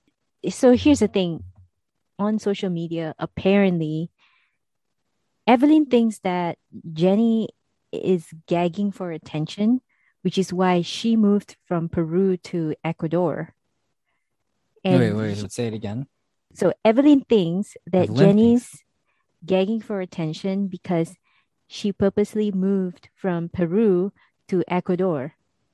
Speaker 2: So here's the thing. On social media, apparently, Evelyn thinks that Jenny is gagging for attention, which is why she moved from Peru to Ecuador.
Speaker 3: And wait, let's say it again.
Speaker 2: So Evelyn thinks that Jenny's gagging for attention because she purposely moved from Peru to Ecuador.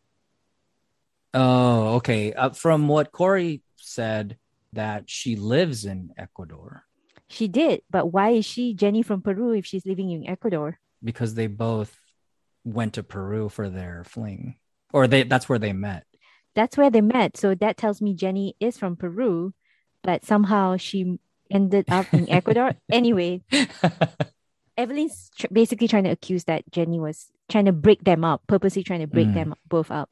Speaker 3: Oh, okay. From what Corey said, that she lives in Ecuador.
Speaker 2: She did, but why is she Jenny from Peru if she's living in Ecuador?
Speaker 3: Because they both went to Peru for their fling, or that's where they met.
Speaker 2: That's where they met. So that tells me Jenny is from Peru, but somehow she ended up in Ecuador. Anyway, Evelyn's basically trying to accuse that Jenny was trying to break them up, purposely trying to break them both up.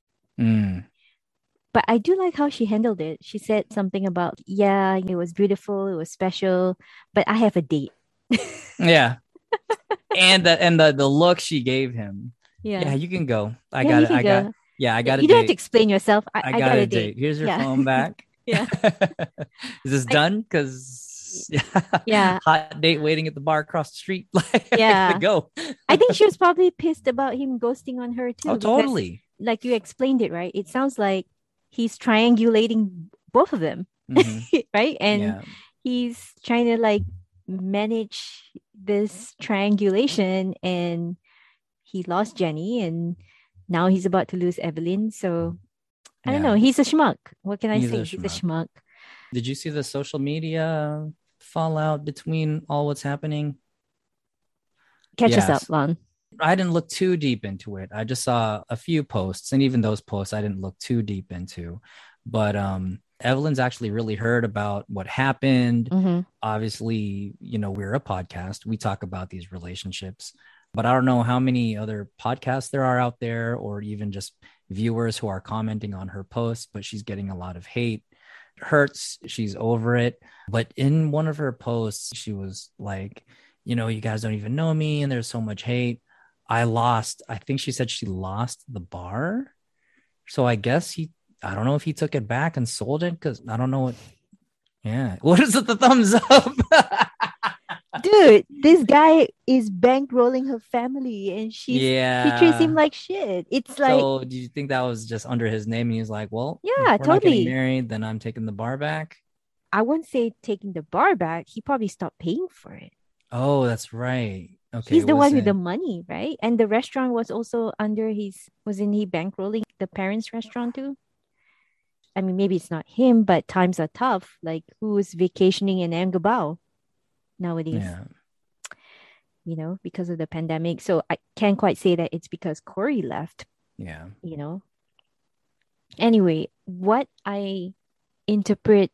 Speaker 2: But I do like how she handled it. She said something about, yeah, it was beautiful, it was special, but I have a date.
Speaker 3: Yeah. And the look she gave him.
Speaker 2: Yeah,
Speaker 3: you can go. I got it.
Speaker 2: You don't have to explain yourself. I got a date.
Speaker 3: Here's your phone back.
Speaker 2: Yeah.
Speaker 3: Is this done? Because hot date waiting at the bar across the street. Like, I gotta go.
Speaker 2: I think she was probably pissed about him ghosting on her too.
Speaker 3: Oh, totally.
Speaker 2: Like you explained it, right? It sounds like he's triangulating both of them, right? And he's trying to like manage this triangulation, and he lost Jenny, and now he's about to lose Evelyn. So I don't know. He's a schmuck. What can I say? He's a schmuck.
Speaker 3: Did you see the social media fallout between all what's happening?
Speaker 2: Catch us up, Lon.
Speaker 3: I didn't look too deep into it. I just saw a few posts, and even those posts I didn't look too deep into. But Evelyn's actually really heard about what happened.
Speaker 2: Mm-hmm.
Speaker 3: Obviously, we're a podcast. We talk about these relationships, but I don't know how many other podcasts there are out there or even just viewers who are commenting on her posts, but she's getting a lot of hate. It hurts. She's over it. But in one of her posts, she was like, you guys don't even know me and there's so much hate. I think she said she lost the bar. So I guess I don't know if he took it back and sold it because I don't know what. Yeah. What is it? The thumbs up?
Speaker 2: Dude, this guy is bankrolling her family and she treats him
Speaker 3: Yeah.
Speaker 2: like shit. It's like,
Speaker 3: So do you think that was just under his name? And he was like, well, if
Speaker 2: yeah,
Speaker 3: we're not getting
Speaker 2: totally.
Speaker 3: married, then I'm taking the bar back.
Speaker 2: I wouldn't say taking the bar back. He probably stopped paying for it.
Speaker 3: Oh, that's right. Okay.
Speaker 2: He's
Speaker 3: It
Speaker 2: the one with the
Speaker 3: wasn't.
Speaker 2: money, right? And the restaurant was also under wasn't he bankrolling the parents' restaurant too? I mean, maybe it's not him, but times are tough. Like, who's vacationing in Angabao nowadays,
Speaker 3: Yeah.
Speaker 2: because of the pandemic. So I can't quite say that it's because Corey left,
Speaker 3: Yeah.
Speaker 2: Anyway, what I interpret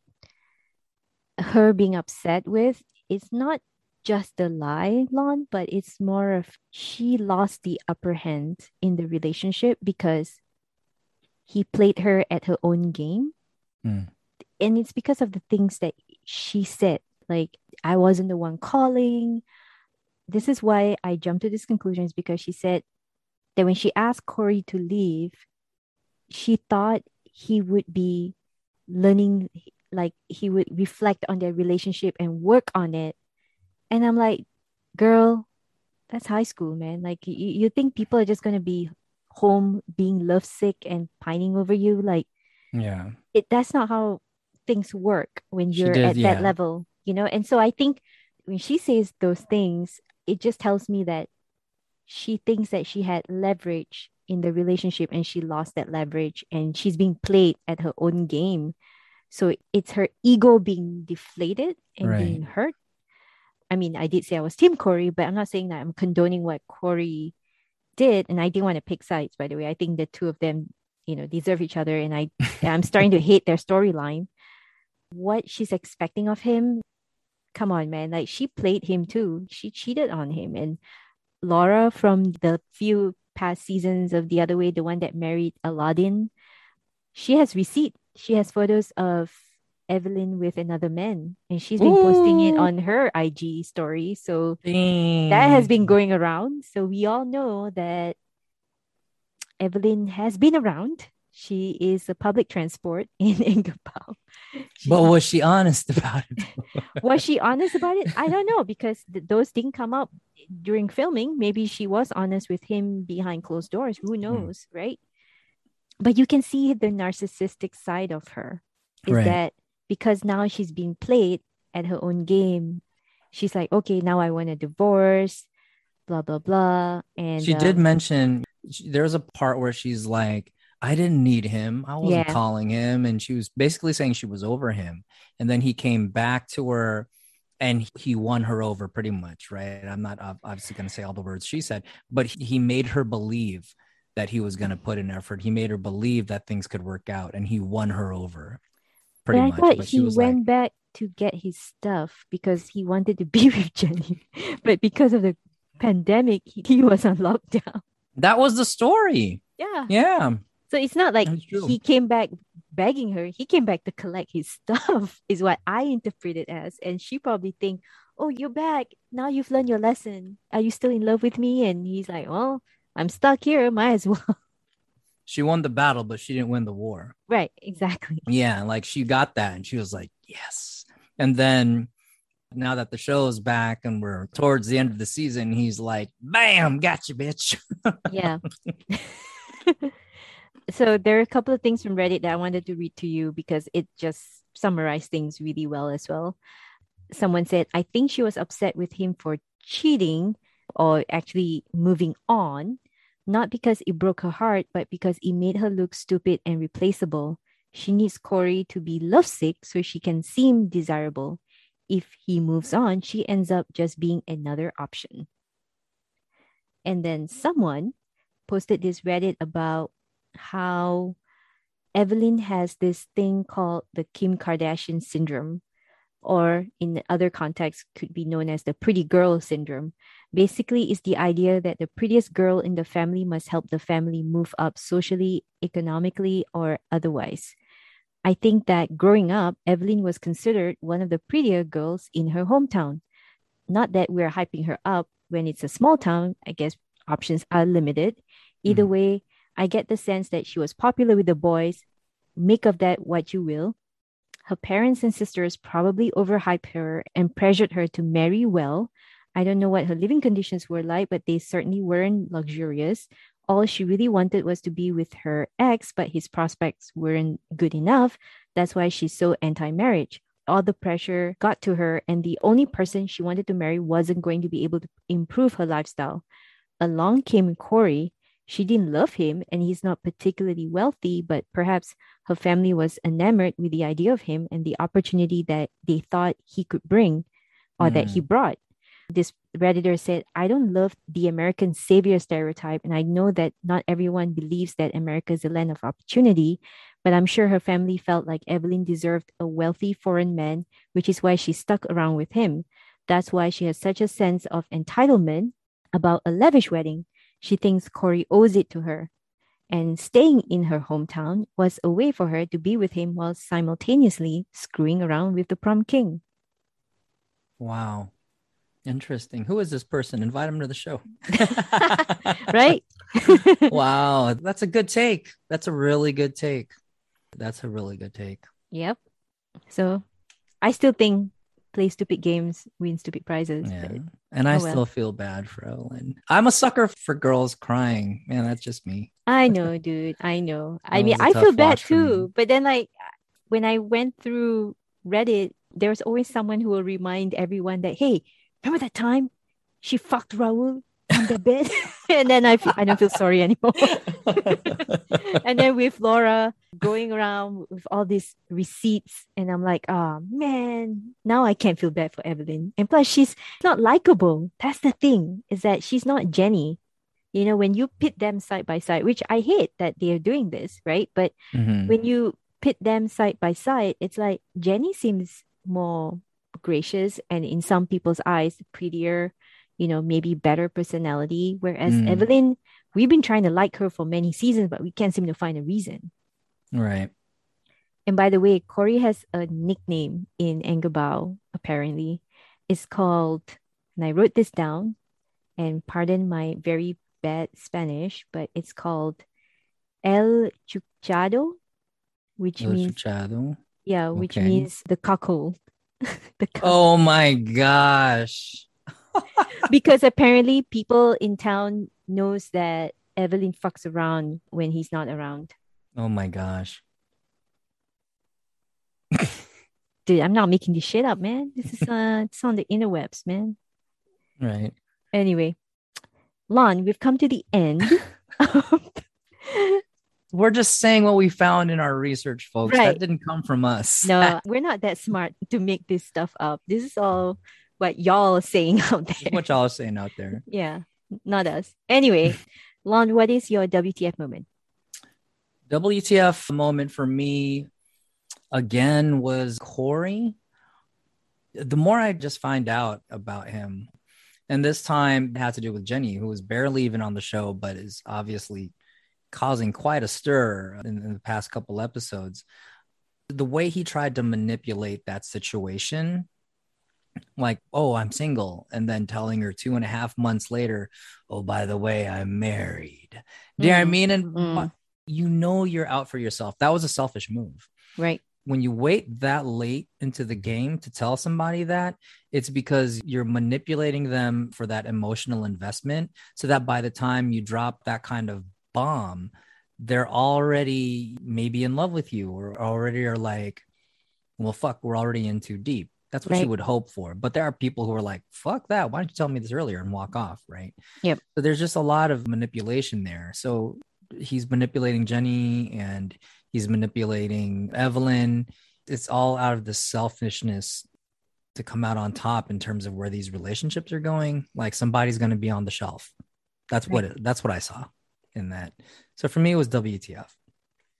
Speaker 2: her being upset with is not just the lie, Lon, but it's more of she lost the upper hand in the relationship because he played her at her own game.
Speaker 3: Mm.
Speaker 2: And it's because of the things that she said. Like, I wasn't the one calling. This is why I jumped to this conclusion, is because she said that when she asked Corey to leave, she thought he would be learning, like he would reflect on their relationship and work on it. And I'm like, girl, that's high school, man. Like, you think people are just going to be home being lovesick and pining over you? Like,
Speaker 3: Yeah.
Speaker 2: that's not how things work when
Speaker 3: She
Speaker 2: you're
Speaker 3: did.
Speaker 2: at that
Speaker 3: Yeah.
Speaker 2: level, And so I think when she says those things, it just tells me that she thinks that she had leverage in the relationship and she lost that leverage and she's being played at her own game. So it's her ego being deflated and
Speaker 3: Right.
Speaker 2: being hurt. I mean, I did say I was Team Corey, but I'm not saying that I'm condoning what Corey did. And I didn't want to pick sides, by the way. I think the two of them, deserve each other. And I'm starting to hate their storyline. What she's expecting of him, come on, man. Like, she played him too. She cheated on him. And Laura from the few past seasons of The Other Way, the one that married Aladdin, she has receipt. She has photos of Evelyn with another man, and she's been posting it
Speaker 3: Ooh.
Speaker 2: on her IG story. So that has been
Speaker 3: Dang.
Speaker 2: going around. So we all know that Evelyn has been around. She is a public transport in Ingapao.
Speaker 3: But was she honest about it?
Speaker 2: Was she honest about it? I don't know, because those didn't come up during filming. Maybe she was honest with him behind closed doors. Who knows, right? But you can see the narcissistic side of her is
Speaker 3: Right.
Speaker 2: that because now she's being played at her own game, she's like, okay, now I want a divorce, blah, blah, blah. And
Speaker 3: She did mention there's a part where she's like, I didn't need him. I wasn't
Speaker 2: yeah,
Speaker 3: calling him. And she was basically saying she was over him. And then he came back to her and he won her over pretty much. Right. I'm not obviously going to say all the words she said, but he made her believe that he was going to put in effort. He made her believe that things could work out and he won her over
Speaker 2: but
Speaker 3: pretty
Speaker 2: I
Speaker 3: much.
Speaker 2: thought
Speaker 3: But she
Speaker 2: he
Speaker 3: was like,
Speaker 2: went back to get his stuff because he wanted to be with Jenny. But because of the pandemic, he was on lockdown.
Speaker 3: that was the story.
Speaker 2: Yeah.
Speaker 3: Yeah.
Speaker 2: So it's not like
Speaker 3: That's true.
Speaker 2: he came back begging her. He came back to collect his stuff, is what I interpret it as. And she probably think, oh, you're back. Now you've learned your lesson. Are you still in love with me? And he's like, well, I'm stuck here. Might as well.
Speaker 3: She won the battle, but she didn't win the war.
Speaker 2: Right. Exactly.
Speaker 3: Yeah, like she got that and she was like, yes. And then now that the show is back and we're towards the end of the season, he's like, bam, gotcha, bitch.
Speaker 2: Yeah. So there are a couple of things from Reddit that I wanted to read to you because it just summarized things really well as well. Someone said, I think she was upset with him for cheating or actually moving on, not because it broke her heart, but because it made her look stupid and replaceable. She needs Corey to be lovesick so she can seem desirable. If he moves on, she ends up just being another option. And then someone posted this Reddit about how Evelyn has this thing called the Kim Kardashian syndrome, or in other contexts could be known as the pretty girl syndrome. Basically, is the idea that the prettiest girl in the family must help the family move up socially, economically, or otherwise. I think that growing up, Evelyn was considered one of the prettier girls in her hometown. Not that we're hyping her up when it's a small town, I guess options are limited. Either way, I get the sense that she was popular with the boys. Make of that what you will. Her parents and sisters probably overhyped her and pressured her to marry well. I don't know what her living conditions were like, but they certainly weren't luxurious. All she really wanted was to be with her ex, but his prospects weren't good enough. That's why she's so anti marriage. All the pressure got to her, and the only person she wanted to marry wasn't going to be able to improve her lifestyle. Along came Corey. She didn't love him, and he's not particularly wealthy, but perhaps her family was enamored with the idea of him and the opportunity that they thought he could bring or that he brought. This Redditor said, I don't love the American savior stereotype, and I know that not everyone believes that America is a land of opportunity, but I'm sure her family felt like Evelyn deserved a wealthy foreign man, which is why she stuck around with him. That's why she has such a sense of entitlement about a lavish wedding. She thinks Corey owes it to her. And staying in her hometown was a way for her to be with him while simultaneously screwing around with the prom king.
Speaker 3: Wow. Interesting. Who is this person? Invite him to the show.
Speaker 2: Right?
Speaker 3: Wow. That's a good take. That's a really good take. That's a really good take.
Speaker 2: Yep. So I still think play stupid games, win stupid prizes.
Speaker 3: Yeah. And I still feel bad for Evelyn. I'm a sucker for girls crying. Man, that's just me.
Speaker 2: I know, dude. I know. I mean, I feel bad too. But then, like, when I went through Reddit, there's always someone who will remind everyone that, hey, remember that time she fucked Raul on the bed? And then I don't feel sorry anymore. And then with Laura going around with all these receipts, and I'm like, oh man, now I can't feel bad for Evelyn. And plus, she's not likable. That's the thing, is that she's not Jenny. You know, when you pit them side by side, which I hate that they're doing this, right? But when you pit them side by side, it's like Jenny seems more gracious and in some people's eyes prettier, you know, maybe better personality, whereas Evelyn, we've been trying to like her for many seasons, but we can't seem to find a reason.
Speaker 3: Right.
Speaker 2: And by the way, Corey has a nickname in Engabao, apparently. It's called, and I wrote this down, and pardon my very bad Spanish, but it's called El Chuchado, which means
Speaker 3: Chuchado.
Speaker 2: Yeah, which means the cuckold.
Speaker 3: Oh my gosh.
Speaker 2: Because apparently people in town knows that Evelyn fucks around when he's not around.
Speaker 3: Oh my gosh.
Speaker 2: Dude, I'm not making this shit up, man. This is it's on the interwebs, man.
Speaker 3: Right.
Speaker 2: Anyway, Lon, we've come to the end.
Speaker 3: We're just saying what we found in our research, folks.
Speaker 2: Right.
Speaker 3: That didn't come from us.
Speaker 2: No, we're not that smart to make this stuff up. This is all what y'all are saying out there.
Speaker 3: What y'all are saying out there.
Speaker 2: Yeah, not us. Anyway, Lon, what is your WTF moment?
Speaker 3: WTF moment for me, again, was Corey. The more I just find out about him, and this time it had to do with Jenny, who was barely even on the show, but is obviously causing quite a stir in the past couple episodes. The way he tried to manipulate that situation, like, oh, I'm single, and then telling her 2.5 months later, oh, by the way, I'm married. Do you know what I mean? And you know you're out for yourself. That was a selfish move.
Speaker 2: Right.
Speaker 3: When you wait that late into the game to tell somebody that, it's because you're manipulating them for that emotional investment, so that by the time you drop that kind of bomb, they're already maybe in love with you, or already are like, well, fuck, we're already in too deep. That's what you would hope for. But there are people who are like, fuck that. Why didn't you tell me this earlier, and walk off, right?
Speaker 2: Yep.
Speaker 3: So there's just a lot of manipulation there. So he's manipulating Jenny and he's manipulating Evelyn. It's all out of the selfishness to come out on top in terms of where these relationships are going. Like, somebody's going to be on the shelf. That's what I saw in that. So for me, it was WTF.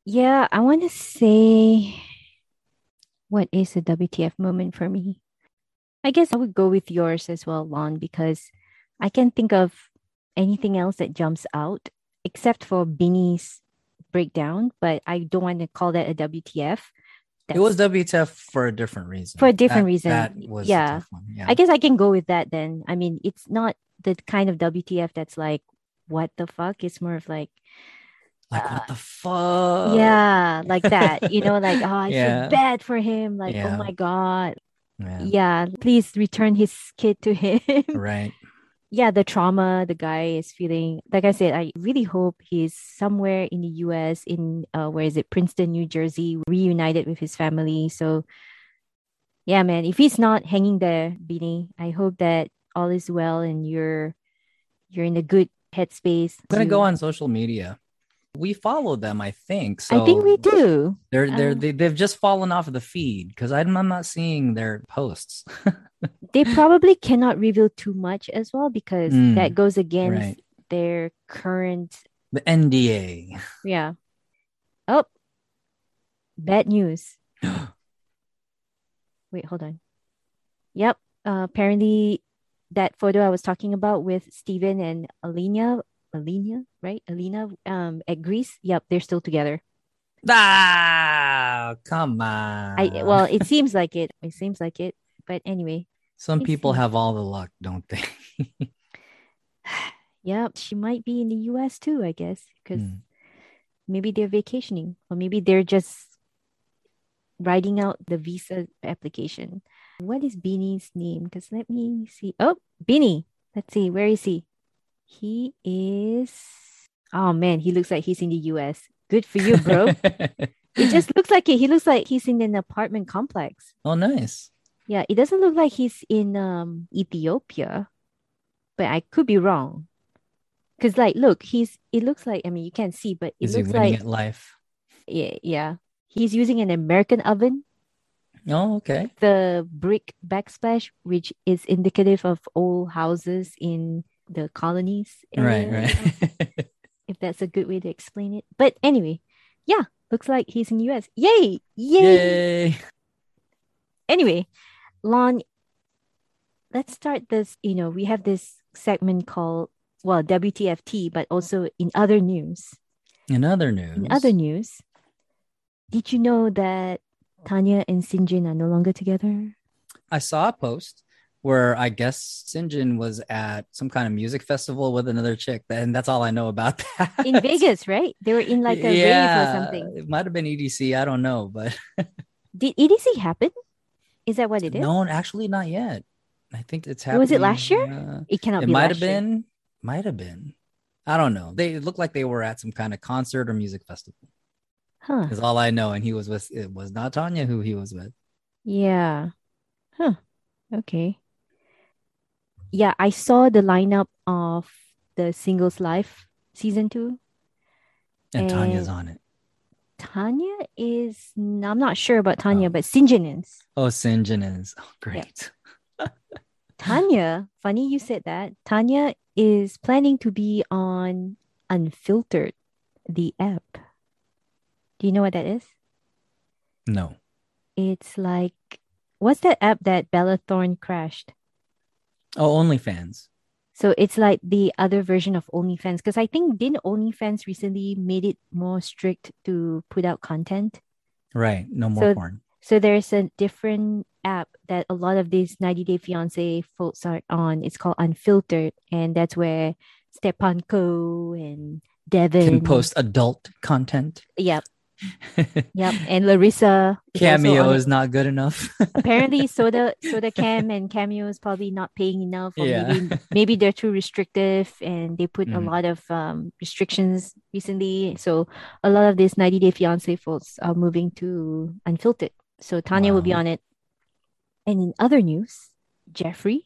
Speaker 2: Yeah, I want to say what is a WTF moment for me? I guess I would go with yours as well, Lon, because I can't think of anything else that jumps out except for Beanie's breakdown, but I don't want to call that a WTF.
Speaker 3: It was
Speaker 2: That's
Speaker 3: WTF for a different
Speaker 2: for a
Speaker 3: reason.
Speaker 2: different
Speaker 3: That
Speaker 2: reason.
Speaker 3: was a
Speaker 2: Yeah.
Speaker 3: tough one.
Speaker 2: I
Speaker 3: Yeah.
Speaker 2: guess I can go with that then. I mean, it's not the kind of WTF that's like, what the fuck? It's more of like,
Speaker 3: Like,
Speaker 2: uh,
Speaker 3: what the fuck?
Speaker 2: yeah, like that. Like, oh, I feel
Speaker 3: Yeah.
Speaker 2: bad for him. Like, oh
Speaker 3: Yeah.
Speaker 2: my God.
Speaker 3: Yeah.
Speaker 2: Yeah, please return his kid to him.
Speaker 3: Right.
Speaker 2: Yeah, the trauma the guy is feeling. Like I said, I really hope he's somewhere in the US, in where is it, Princeton, New Jersey, reunited with his family. So yeah, man, if he's not hanging there, Beanie, I hope that all is well and you're in a good headspace
Speaker 3: I'm gonna go
Speaker 2: to.
Speaker 3: on social media. We follow them, I think.
Speaker 2: I think
Speaker 3: So
Speaker 2: we do.
Speaker 3: they've just fallen off of the feed because I'm not seeing their posts.
Speaker 2: They probably cannot reveal too much as well because that
Speaker 3: Mm,
Speaker 2: goes against
Speaker 3: right.
Speaker 2: their current.
Speaker 3: The NDA.
Speaker 2: Yeah. Oh, bad news. Wait, hold on. Yep. Apparently, that photo I was talking about with Steven and Alina, right? Alina, at Greece. Yep, they're still together.
Speaker 3: Ah, come
Speaker 2: I
Speaker 3: on.
Speaker 2: well, it seems like it. It seems like it. But anyway,
Speaker 3: Some
Speaker 2: it's
Speaker 3: people have all the luck, don't they?
Speaker 2: yep. She might be in the U.S. too, I guess, because
Speaker 3: Hmm.
Speaker 2: maybe they're vacationing, or maybe they're just writing out the visa application. What is Beanie's name? Because let me see. Oh, Beanie. Let's see. Where is he? He is. Oh man, he looks like he's in the US. Good for you, bro. It just looks like it. He looks like he's in an apartment complex.
Speaker 3: Oh, nice.
Speaker 2: Yeah, it doesn't look like he's in Ethiopia, but I could be wrong. Cause like, look, he's. It looks like. I mean, you can't see, but it
Speaker 3: Is he
Speaker 2: looks
Speaker 3: winning
Speaker 2: like.
Speaker 3: at life?
Speaker 2: Yeah, yeah. He's using an American oven
Speaker 3: Oh,
Speaker 2: with
Speaker 3: okay.
Speaker 2: the brick backsplash, which is indicative of old houses in the colonies
Speaker 3: Right,
Speaker 2: area.
Speaker 3: right.
Speaker 2: If that's a good way to explain it. But anyway, yeah, looks like he's in US. Yay! Yay!
Speaker 3: Yay.
Speaker 2: Anyway, Lon, let's start this. We have this segment called, well, WTFT, but also in other news.
Speaker 3: In other
Speaker 2: In other
Speaker 3: news,
Speaker 2: news, did you know that Tanya and Sinjin are no longer together?
Speaker 3: I saw a post where I guess Sinjin was at some kind of music festival with another chick, and that's all I know about
Speaker 2: In
Speaker 3: that.
Speaker 2: Vegas, right? They were in like a rave or
Speaker 3: Yeah,
Speaker 2: something.
Speaker 3: it might have been EDC. I don't know, but
Speaker 2: Did EDC happen? Is that what it is?
Speaker 3: no, actually not yet. I think it's
Speaker 2: Was it last year?
Speaker 3: happening.
Speaker 2: It cannot
Speaker 3: It
Speaker 2: be
Speaker 3: might have
Speaker 2: last year.
Speaker 3: been, might have been. I don't know. They looked like they were at some kind of concert or music festival.
Speaker 2: Huh.
Speaker 3: Is all I know. And he was with. It was not Tanya who he was with.
Speaker 2: Yeah. Huh. Okay. Yeah, I saw the lineup of the Singles Life season 2,
Speaker 3: And Tanya's
Speaker 2: and
Speaker 3: on it.
Speaker 2: Tanya is. I'm not sure about Tanya,
Speaker 3: Oh,
Speaker 2: but Sinjin is.
Speaker 3: oh, Sinjin is. Oh,
Speaker 2: Yeah.
Speaker 3: great.
Speaker 2: Tanya, funny you said that. Tanya is planning to be on Unfiltered, the app. Do you know what that is?
Speaker 3: No.
Speaker 2: It's like, what's that app that Bella Thorne crashed?
Speaker 3: Oh, OnlyFans.
Speaker 2: So it's like the other version of OnlyFans. Because I think didn't OnlyFans recently made it more strict to put out content?
Speaker 3: Right. No more
Speaker 2: So
Speaker 3: porn.
Speaker 2: so there's a different app that a lot of these 90 Day Fiance folks are on. It's called Unfiltered. And that's where Stepan Ko and
Speaker 3: Can
Speaker 2: Devin.
Speaker 3: post adult content.
Speaker 2: Yep. Yep. And Larissa is also
Speaker 3: Cameo
Speaker 2: on
Speaker 3: is
Speaker 2: it.
Speaker 3: not good enough.
Speaker 2: Apparently Soda Cam and Cameo is probably not paying enough, or
Speaker 3: Yeah.
Speaker 2: maybe they're too restrictive and they put a
Speaker 3: Mhm.
Speaker 2: lot of restrictions recently. So a lot of these 90 Day Fiance folks are moving to Unfiltered. So Tanya will be
Speaker 3: Wow.
Speaker 2: on it. And in other news, Jeffrey,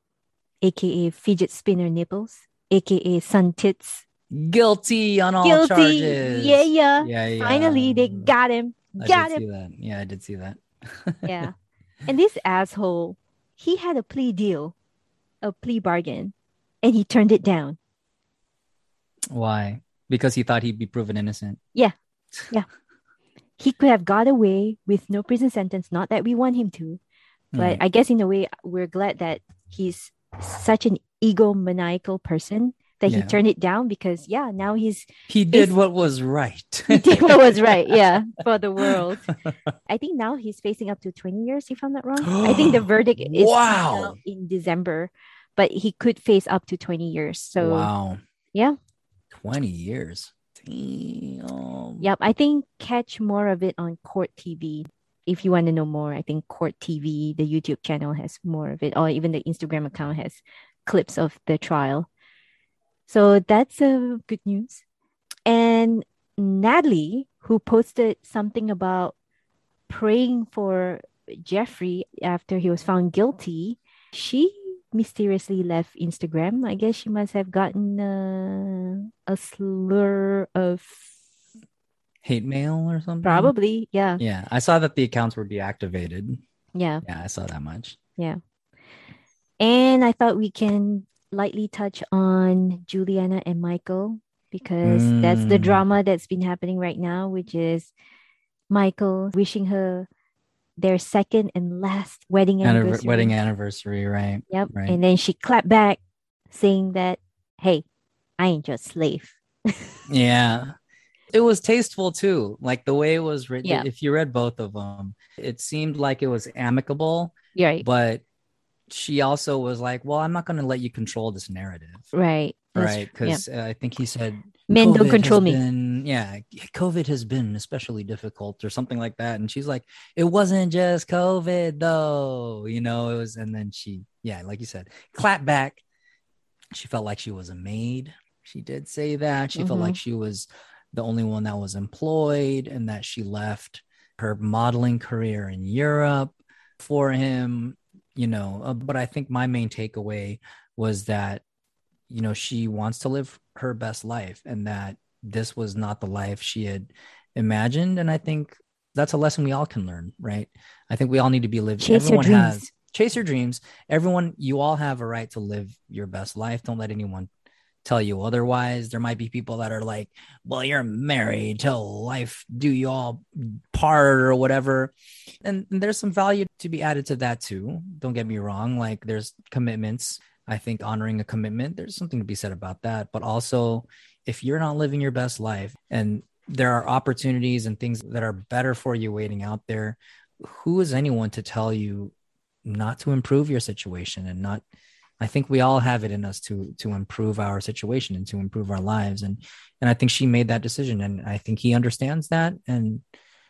Speaker 2: aka Fidget Spinner Nipples, aka Sun Tits,
Speaker 3: Guilty on all
Speaker 2: guilty. Yeah,
Speaker 3: charges.
Speaker 2: yeah.
Speaker 3: Yeah, yeah.
Speaker 2: Finally, they got him.
Speaker 3: I
Speaker 2: Got
Speaker 3: did
Speaker 2: him.
Speaker 3: see that. Yeah, I did see that.
Speaker 2: Yeah. And this asshole, he had a plea deal, a plea bargain, and he turned it down.
Speaker 3: Why? Because he thought he'd be proven innocent.
Speaker 2: Yeah. He could have got away with no prison sentence. Not that we want him to, but
Speaker 3: Right.
Speaker 2: I guess in a way, we're glad that he's such an egomaniacal person that he
Speaker 3: Yeah.
Speaker 2: turned it down because, now he's
Speaker 3: He did what was right.
Speaker 2: he did what was right, for the world. I think now he's facing up to 20 years, if I'm not wrong. I think the verdict is coming out
Speaker 3: Wow.
Speaker 2: in December, but he could face up to 20 years. So,
Speaker 3: Wow.
Speaker 2: yeah.
Speaker 3: 20 years. Damn.
Speaker 2: Yep. I think catch more of it on Court TV. If you want to know more, I think Court TV, the YouTube channel, has more of it, or even the Instagram account has clips of the trial. So that's good news. And Natalie, who posted something about praying for Jeffrey after he was found guilty, she mysteriously left Instagram. I guess she must have gotten a slur of
Speaker 3: Hate mail or something?
Speaker 2: probably, yeah.
Speaker 3: Yeah. I saw that the accounts were deactivated.
Speaker 2: Yeah.
Speaker 3: Yeah, I saw that much.
Speaker 2: Yeah. And I thought we can lightly touch on Juliana and Michael because that's the drama that's been happening right now, which is Michael wishing her their second and last wedding anniversary.
Speaker 3: Wedding anniversary, right?
Speaker 2: Yep.
Speaker 3: Right.
Speaker 2: And then she clapped back saying that, hey, I ain't your slave.
Speaker 3: Yeah. It was tasteful too. Like the way it was written.
Speaker 2: Yeah.
Speaker 3: If you read both of them, it seemed like it was amicable,
Speaker 2: Right.
Speaker 3: but she also was like, well, I'm not going to let you control this narrative.
Speaker 2: Right.
Speaker 3: Right. Because I think he said,
Speaker 2: men don't control me.
Speaker 3: COVID has been especially difficult or something like that. And she's like, it wasn't just COVID though, it was, and then she, like you said, clapped back. She felt like she was a maid. She did say that. She felt like she was the only one that was employed and that she left her modeling career in Europe for him, but I think my main takeaway was that, she wants to live her best life and that this was not the life she had imagined. And I think that's a lesson we all can learn, right? I think we all need to be living.
Speaker 2: Chase
Speaker 3: your dreams. Everyone, you all have a right to live your best life. Don't let anyone tell you otherwise. There might be people that are like, well, you're married till life do you all part or whatever. And there's some value to be added to that too. Don't get me wrong. Like there's commitments. I think honoring a commitment, there's something to be said about that. But also, if you're not living your best life and there are opportunities and things that are better for you waiting out there, who is anyone to tell you not to improve your situation and not? I think we all have it in us to improve our situation and to improve our lives. And I think she made that decision. And I think he understands that. And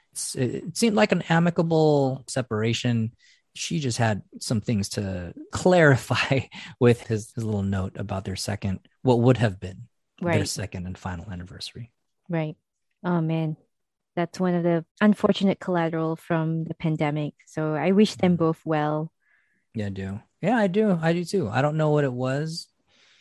Speaker 3: it seemed like an amicable separation. She just had some things to clarify with his little note about what would have been their second and final anniversary.
Speaker 2: Right. Oh, man. That's one of the unfortunate collateral from the pandemic. So I wish them both well.
Speaker 3: Yeah, I do. Yeah, I do. I do too. I don't know what it was.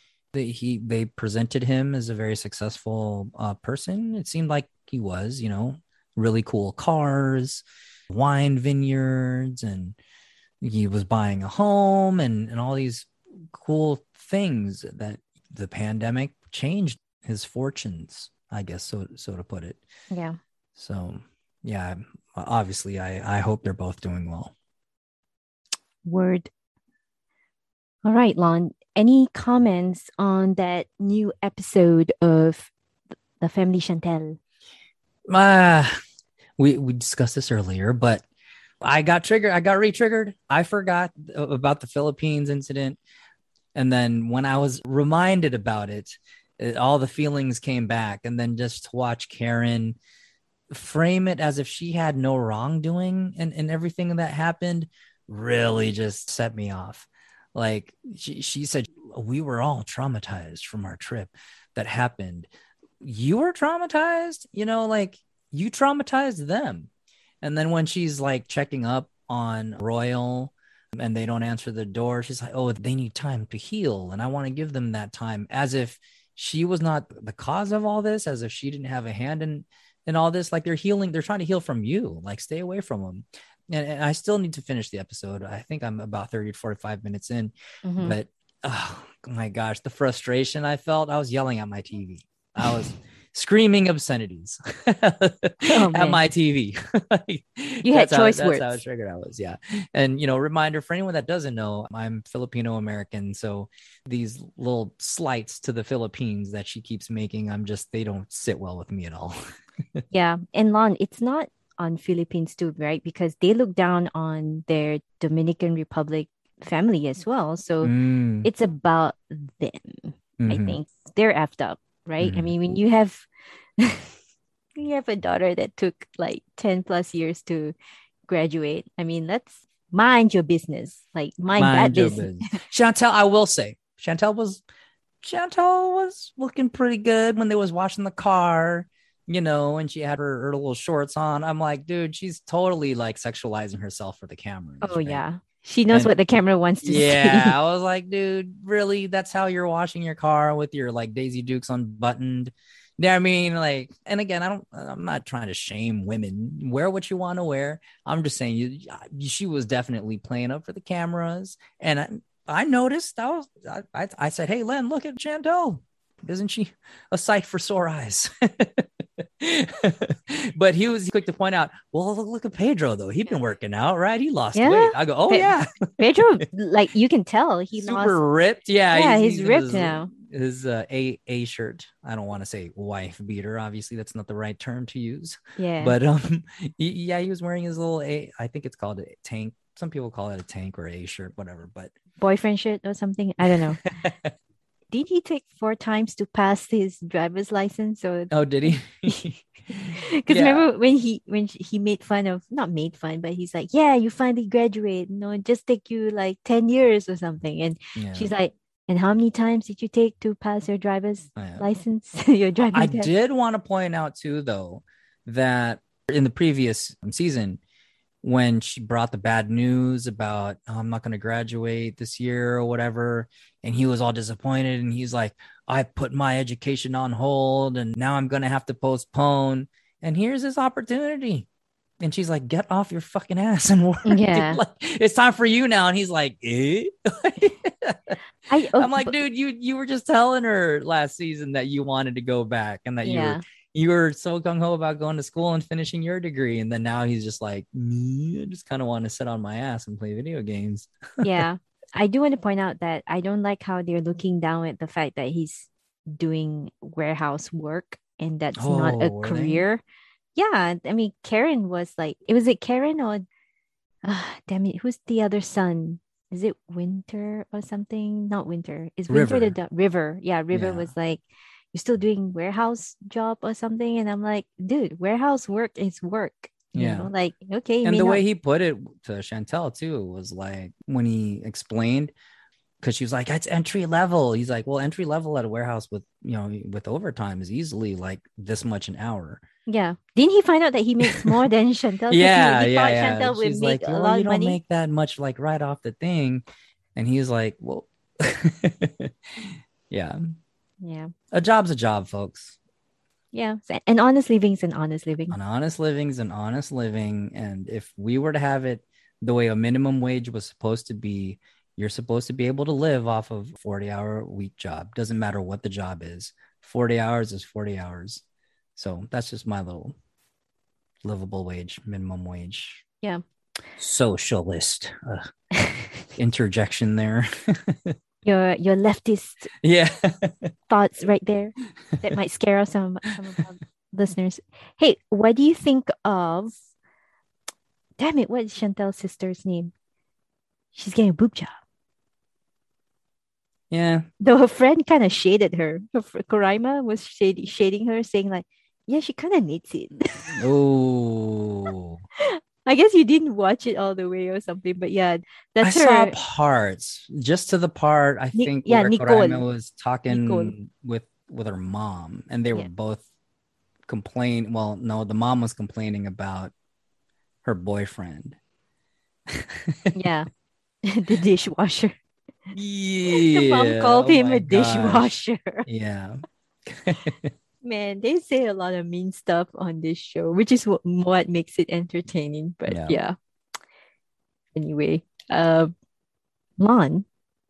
Speaker 3: They presented him as a very successful person. It seemed like he was, really cool cars, wine vineyards, and he was buying a home and all these cool things that the pandemic changed his fortunes, I guess, so to put it.
Speaker 2: Yeah.
Speaker 3: So, yeah, obviously, I hope they're both doing well.
Speaker 2: Word. All right, Lon. Any comments on that new episode of The Family Chantel?
Speaker 3: We discussed this earlier, but I got triggered. I got re-triggered. I forgot about the Philippines incident. And then when I was reminded about it, all the feelings came back. And then just to watch Karen frame it as if she had no wrongdoing and everything that happened really just set me off. Like she said, we were all traumatized from our trip that happened. You were traumatized, like you traumatized them. And then when she's like checking up on Royal and they don't answer the door, she's like, oh, they need time to heal. And I want to give them that time, as if she was not the cause of all this, as if she didn't have a hand in all this. Like they're trying to heal from you, like stay away from them. And I still need to finish the episode. I think I'm about 30 to 45 minutes in, but oh my gosh, the frustration I felt, I was yelling at my TV. screaming obscenities at my TV.
Speaker 2: You had choice words.
Speaker 3: That's how triggered I was. Yeah. And, reminder for anyone that doesn't know, I'm Filipino American. So these little slights to the Philippines that she keeps making, they don't sit well with me at all.
Speaker 2: Yeah. And Lon, it's not on Philippines too, right? Because they look down on their Dominican Republic family as well. So it's about them. I think they're effed up, right? I mean, when you have a daughter that took like 10 plus years to graduate, I mean, let's mind your business. Like mind that business.
Speaker 3: Chantel, I will say, Chantel was looking pretty good when they was washing the car. And she had her little shorts on. I'm like, dude, she's totally like sexualizing herself for the camera.
Speaker 2: Oh, right? Yeah. She knows what the camera wants to see.
Speaker 3: Yeah. I was like, dude, really? That's how you're washing your car with your like Daisy Dukes unbuttoned? Yeah. I mean, like, and again, I'm not trying to shame women. Wear what you want to wear. I'm just saying she was definitely playing up for the cameras. And I noticed, I said, hey, Len, look at Chantel. Isn't she a sight for sore eyes? But he was quick to point out, well, look at Pedro, though. He's been working out, right? He lost weight. I go, oh, yeah.
Speaker 2: Pedro, like, you can tell he
Speaker 3: super ripped. Yeah,
Speaker 2: he's ripped now.
Speaker 3: His A shirt. I don't want to say wife beater. Obviously, that's not the right term to use.
Speaker 2: Yeah.
Speaker 3: But he was wearing his little I think it's called a tank. Some people call it a tank or A shirt, whatever. But
Speaker 2: boyfriend shirt or something. I don't know. Did he take 4 times to pass his driver's license?
Speaker 3: Oh, did he?
Speaker 2: Because remember when he made fun of, not made fun, but he's like, yeah, you finally graduate. No, it just take you like 10 years or something. And she's like, and how many times did you take to pass your driver's license? Your driving test?
Speaker 3: Did want to point out too, though, that in the previous season, when she brought the bad news about, I'm not going to graduate this year or whatever, and he was all disappointed, and he's like, I put my education on hold and now I'm going to have to postpone, and here's his opportunity. And she's like, get off your fucking ass and work.
Speaker 2: Yeah.
Speaker 3: Like, it's time for you now. And he's like, eh? I'm like, dude, you were just telling her last season that you wanted to go back and that you were so gung-ho about going to school and finishing your degree. And then now he's just like, I just kind of want to sit on my ass and play video games.
Speaker 2: Yeah. I do want to point out that I don't like how they're looking down at the fact that he's doing warehouse work and that's not a career. Yeah. I mean, Karen was like, was it Karen or, damn it, who's the other son? Is it Winter or something? Not Winter. Is Winter the River? Yeah, River was like, you're still doing warehouse job or something, and I'm like, dude, warehouse work is work. You know, like, okay.
Speaker 3: And the way he put it to Chantel too was like, when he explained, because she was like, that's entry level. He's like, well, entry level at a warehouse with overtime is easily like this much an hour.
Speaker 2: Yeah. Didn't he find out that he makes more than Chantel?
Speaker 3: Yeah.
Speaker 2: Chantel would
Speaker 3: She's
Speaker 2: make
Speaker 3: like,
Speaker 2: a lot of money.
Speaker 3: You don't make that much like right off the thing. And he's like, well, yeah.
Speaker 2: Yeah.
Speaker 3: A job's a job, folks.
Speaker 2: Yeah. An honest living is an honest living.
Speaker 3: An honest living is an honest living. And if we were to have it the way a minimum wage was supposed to be, you're supposed to be able to live off of a 40-hour week job. Doesn't matter what the job is. 40 hours is 40 hours. So that's just my little livable wage, minimum wage.
Speaker 2: Yeah.
Speaker 3: Socialist interjection there.
Speaker 2: Your leftist thoughts right there that might scare some of our listeners. Hey, what do you think of, damn it, what is Chantel's sister's name? She's getting a boob job.
Speaker 3: Yeah.
Speaker 2: Though her friend kind of shaded her. Koraima was shading her, saying like, yeah, she kind of needs it.
Speaker 3: Oh.
Speaker 2: I guess you didn't watch it all the way or something, but yeah, that's
Speaker 3: I
Speaker 2: her.
Speaker 3: saw parts, just to the part I think where Koraima was talking with her mom, and they were both complaining. Well, no, the mom was complaining about her boyfriend.
Speaker 2: Yeah, the dishwasher.
Speaker 3: Yeah,
Speaker 2: the mom called him a dishwasher.
Speaker 3: Yeah.
Speaker 2: Man, they say a lot of mean stuff on this show, which is what makes it entertaining. But yeah. Anyway, Lon.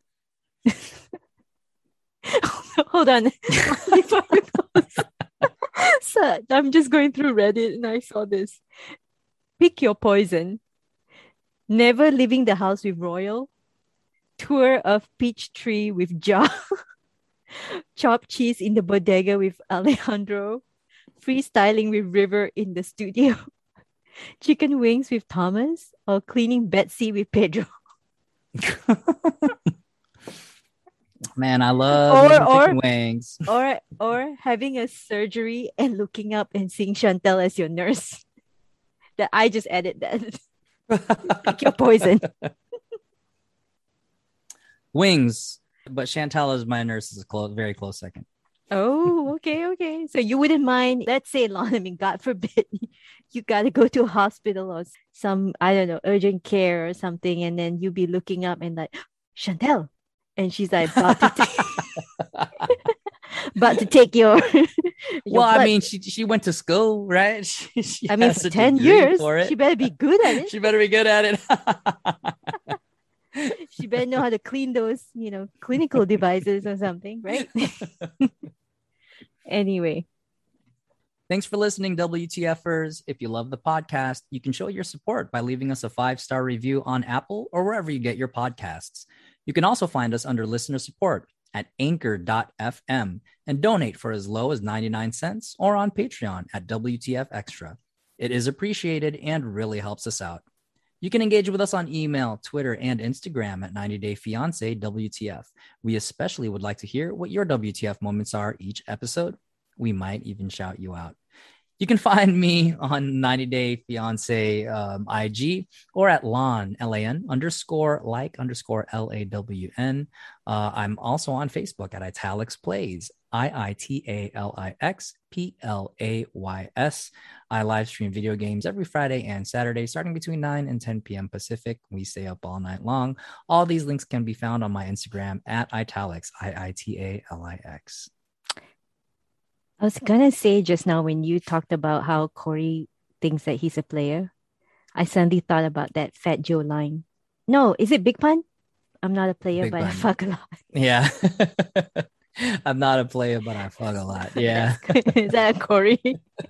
Speaker 2: Hold on. Before we close. So I'm just going through Reddit and I saw this. Pick your poison. Never leaving the house with Royal. Tour of peach tree with Ja. Chopped cheese in the bodega with Alejandro. Freestyling with River in the studio. Chicken wings with Thomas. Or cleaning Betsy with Pedro.
Speaker 3: Man, I love me
Speaker 2: Or
Speaker 3: some chicken
Speaker 2: or
Speaker 3: wings.
Speaker 2: or having a surgery and looking up and seeing Chantel as your nurse. That I just added that. Pick your poison.
Speaker 3: Wings, but Chantal is my nurse is a very close second.
Speaker 2: Oh, okay. So you wouldn't mind, let's say, Lon, I mean, God forbid, you got to go to a hospital or some, I don't know, urgent care or something, and then you be looking up and like, Chantel. And she's like, about to take your,
Speaker 3: Well, I
Speaker 2: blood.
Speaker 3: mean, she went to school, right? She
Speaker 2: I mean,
Speaker 3: has
Speaker 2: for
Speaker 3: a
Speaker 2: 10
Speaker 3: degree
Speaker 2: years,
Speaker 3: for it.
Speaker 2: she better be good at it.
Speaker 3: She better be good at it.
Speaker 2: She better know how to clean those, clinical devices or something, right? Anyway.
Speaker 3: Thanks for listening, WTFers. If you love the podcast, you can show your support by leaving us a 5-star review on Apple or wherever you get your podcasts. You can also find us under listener support at anchor.fm and donate for as low as 99 cents or on Patreon at WTF Extra. It is appreciated and really helps us out. You can engage with us on email, Twitter, and Instagram at 90 Day Fiance WTF. We especially would like to hear what your WTF moments are each episode. We might even shout you out. You can find me on 90 Day Fiance IG or at LAN, LAN _like _LAWN. I'm also on Facebook at Italics Plays, IITALIX PLAYS. I live stream video games every Friday and Saturday, starting between 9 and 10 p.m. Pacific. We stay up all night long. All these links can be found on my Instagram at Italics, IITALIX.
Speaker 2: I was gonna say just now when you talked about how Corey thinks that he's a player, I suddenly thought about that Fat Joe line. No, is it Big Pun? I'm not a player,
Speaker 3: Big
Speaker 2: but I
Speaker 3: Pun.
Speaker 2: fuck a lot.
Speaker 3: Yeah. I'm not a player, but I fuck a lot. Yeah.
Speaker 2: Is that a Corey?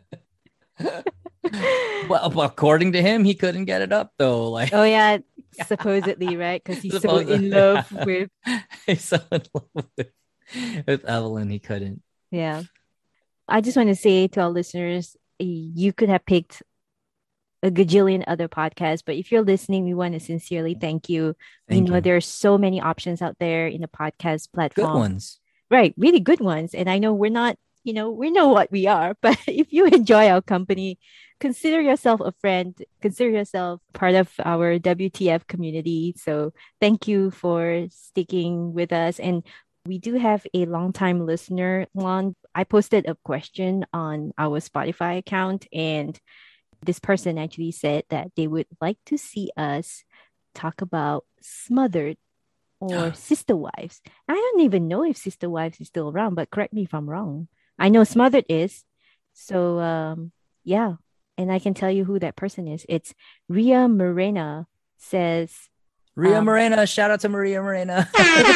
Speaker 3: Well, according to him, he couldn't get it up though. Like,
Speaker 2: oh yeah, supposedly, right? Because he's so in love with.
Speaker 3: He's so in love with Evelyn, he couldn't.
Speaker 2: Yeah. I just want to say to our listeners, you could have picked a gajillion other podcasts, but if you're listening, we want to sincerely thank you. We know there are so many options out there in the podcast platform.
Speaker 3: Good ones.
Speaker 2: Right. Really good ones. And I know we're not, we know what we are, but if you enjoy our company, consider yourself a friend, consider yourself part of our WTF community. So thank you for sticking with us. And we do have a longtime listener, Lon. I posted a question on our Spotify account, and this person actually said that they would like to see us talk about Smothered or Sister Wives. I don't even know if Sister Wives is still around, but correct me if I'm wrong. I know Smothered is. So, yeah. And I can tell you who that person is. It's Ria Morena says.
Speaker 3: Ria Morena. Shout out to Maria Morena.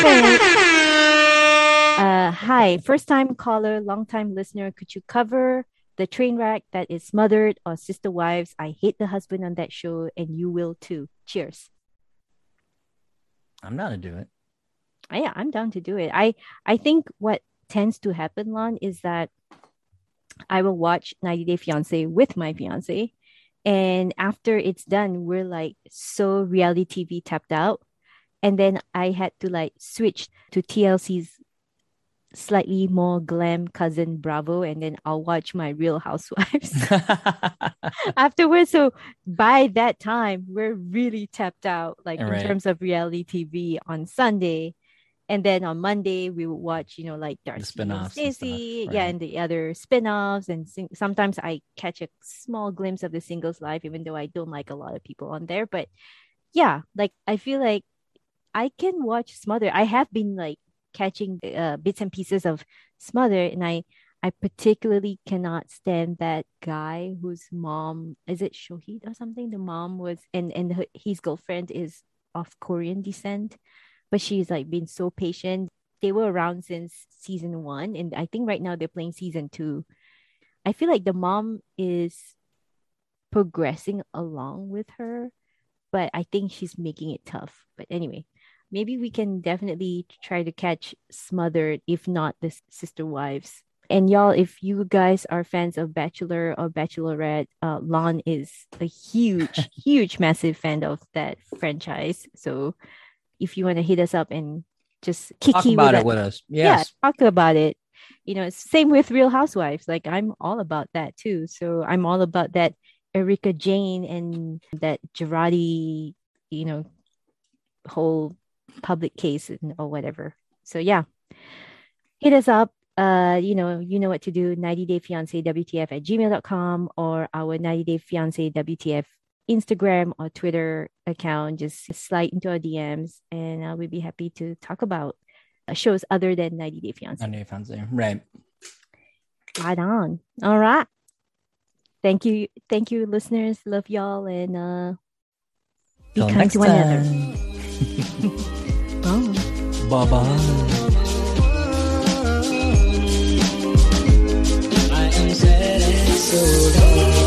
Speaker 2: Hi, first time caller, long time listener. Could you cover the train wreck that is Smothered or Sister Wives? I hate the husband on that show, and you will too. Cheers.
Speaker 3: I'm down to do it.
Speaker 2: Yeah, I'm down to do it. I think what tends to happen, Lon, is that I will watch 90 Day Fiance with my fiance, and after it's done, we're like so reality TV tapped out, and then I had to like switch to TLC's slightly more glam cousin Bravo, and then I'll watch my Real Housewives afterwards. So by that time, we're really tapped out, like in terms of reality TV on Sunday. And then on Monday, we would watch, like Darcy and Stacey, and the other spin-offs. And sometimes I catch a small glimpse of the singles life, even though I don't like a lot of people on there. But yeah, like I feel like I can watch Smother. I have been like catching bits and pieces of Smother, and I particularly cannot stand that guy whose mom, is it Shohid or something? The mom was, and his girlfriend is of Korean descent, but she's like been so patient. They were around since season 1, and I think right now they're playing season 2. I feel like the mom is progressing along with her, but I think she's making it tough. But anyway, maybe we can definitely try to catch Smothered, if not the Sister Wives. And y'all, if you guys are fans of Bachelor or Bachelorette, Lon is a huge, huge, massive fan of that franchise. So if you want to hit us up and just
Speaker 3: Talk
Speaker 2: kiki
Speaker 3: about
Speaker 2: with
Speaker 3: it with us.
Speaker 2: yeah,
Speaker 3: Yes.
Speaker 2: talk about it. Same with Real Housewives. Like I'm all about that too. So I'm all about that Erika Jane and that Girardi, whole public case or whatever. So yeah, hit us up. You know what to do. 90 Day Fiance WTF at gmail.com or our 90 Day Fiance WTF Instagram or Twitter account. Just slide into our DMs and we'd be happy to talk about shows other than 90 Day Fiance.
Speaker 3: 90 Day Fiance. Right.
Speaker 2: Right on. All right. Thank you, listeners. Love y'all and be
Speaker 3: Till
Speaker 2: kind
Speaker 3: next
Speaker 2: to one another.
Speaker 3: time. Bye-bye.
Speaker 4: I am sad and so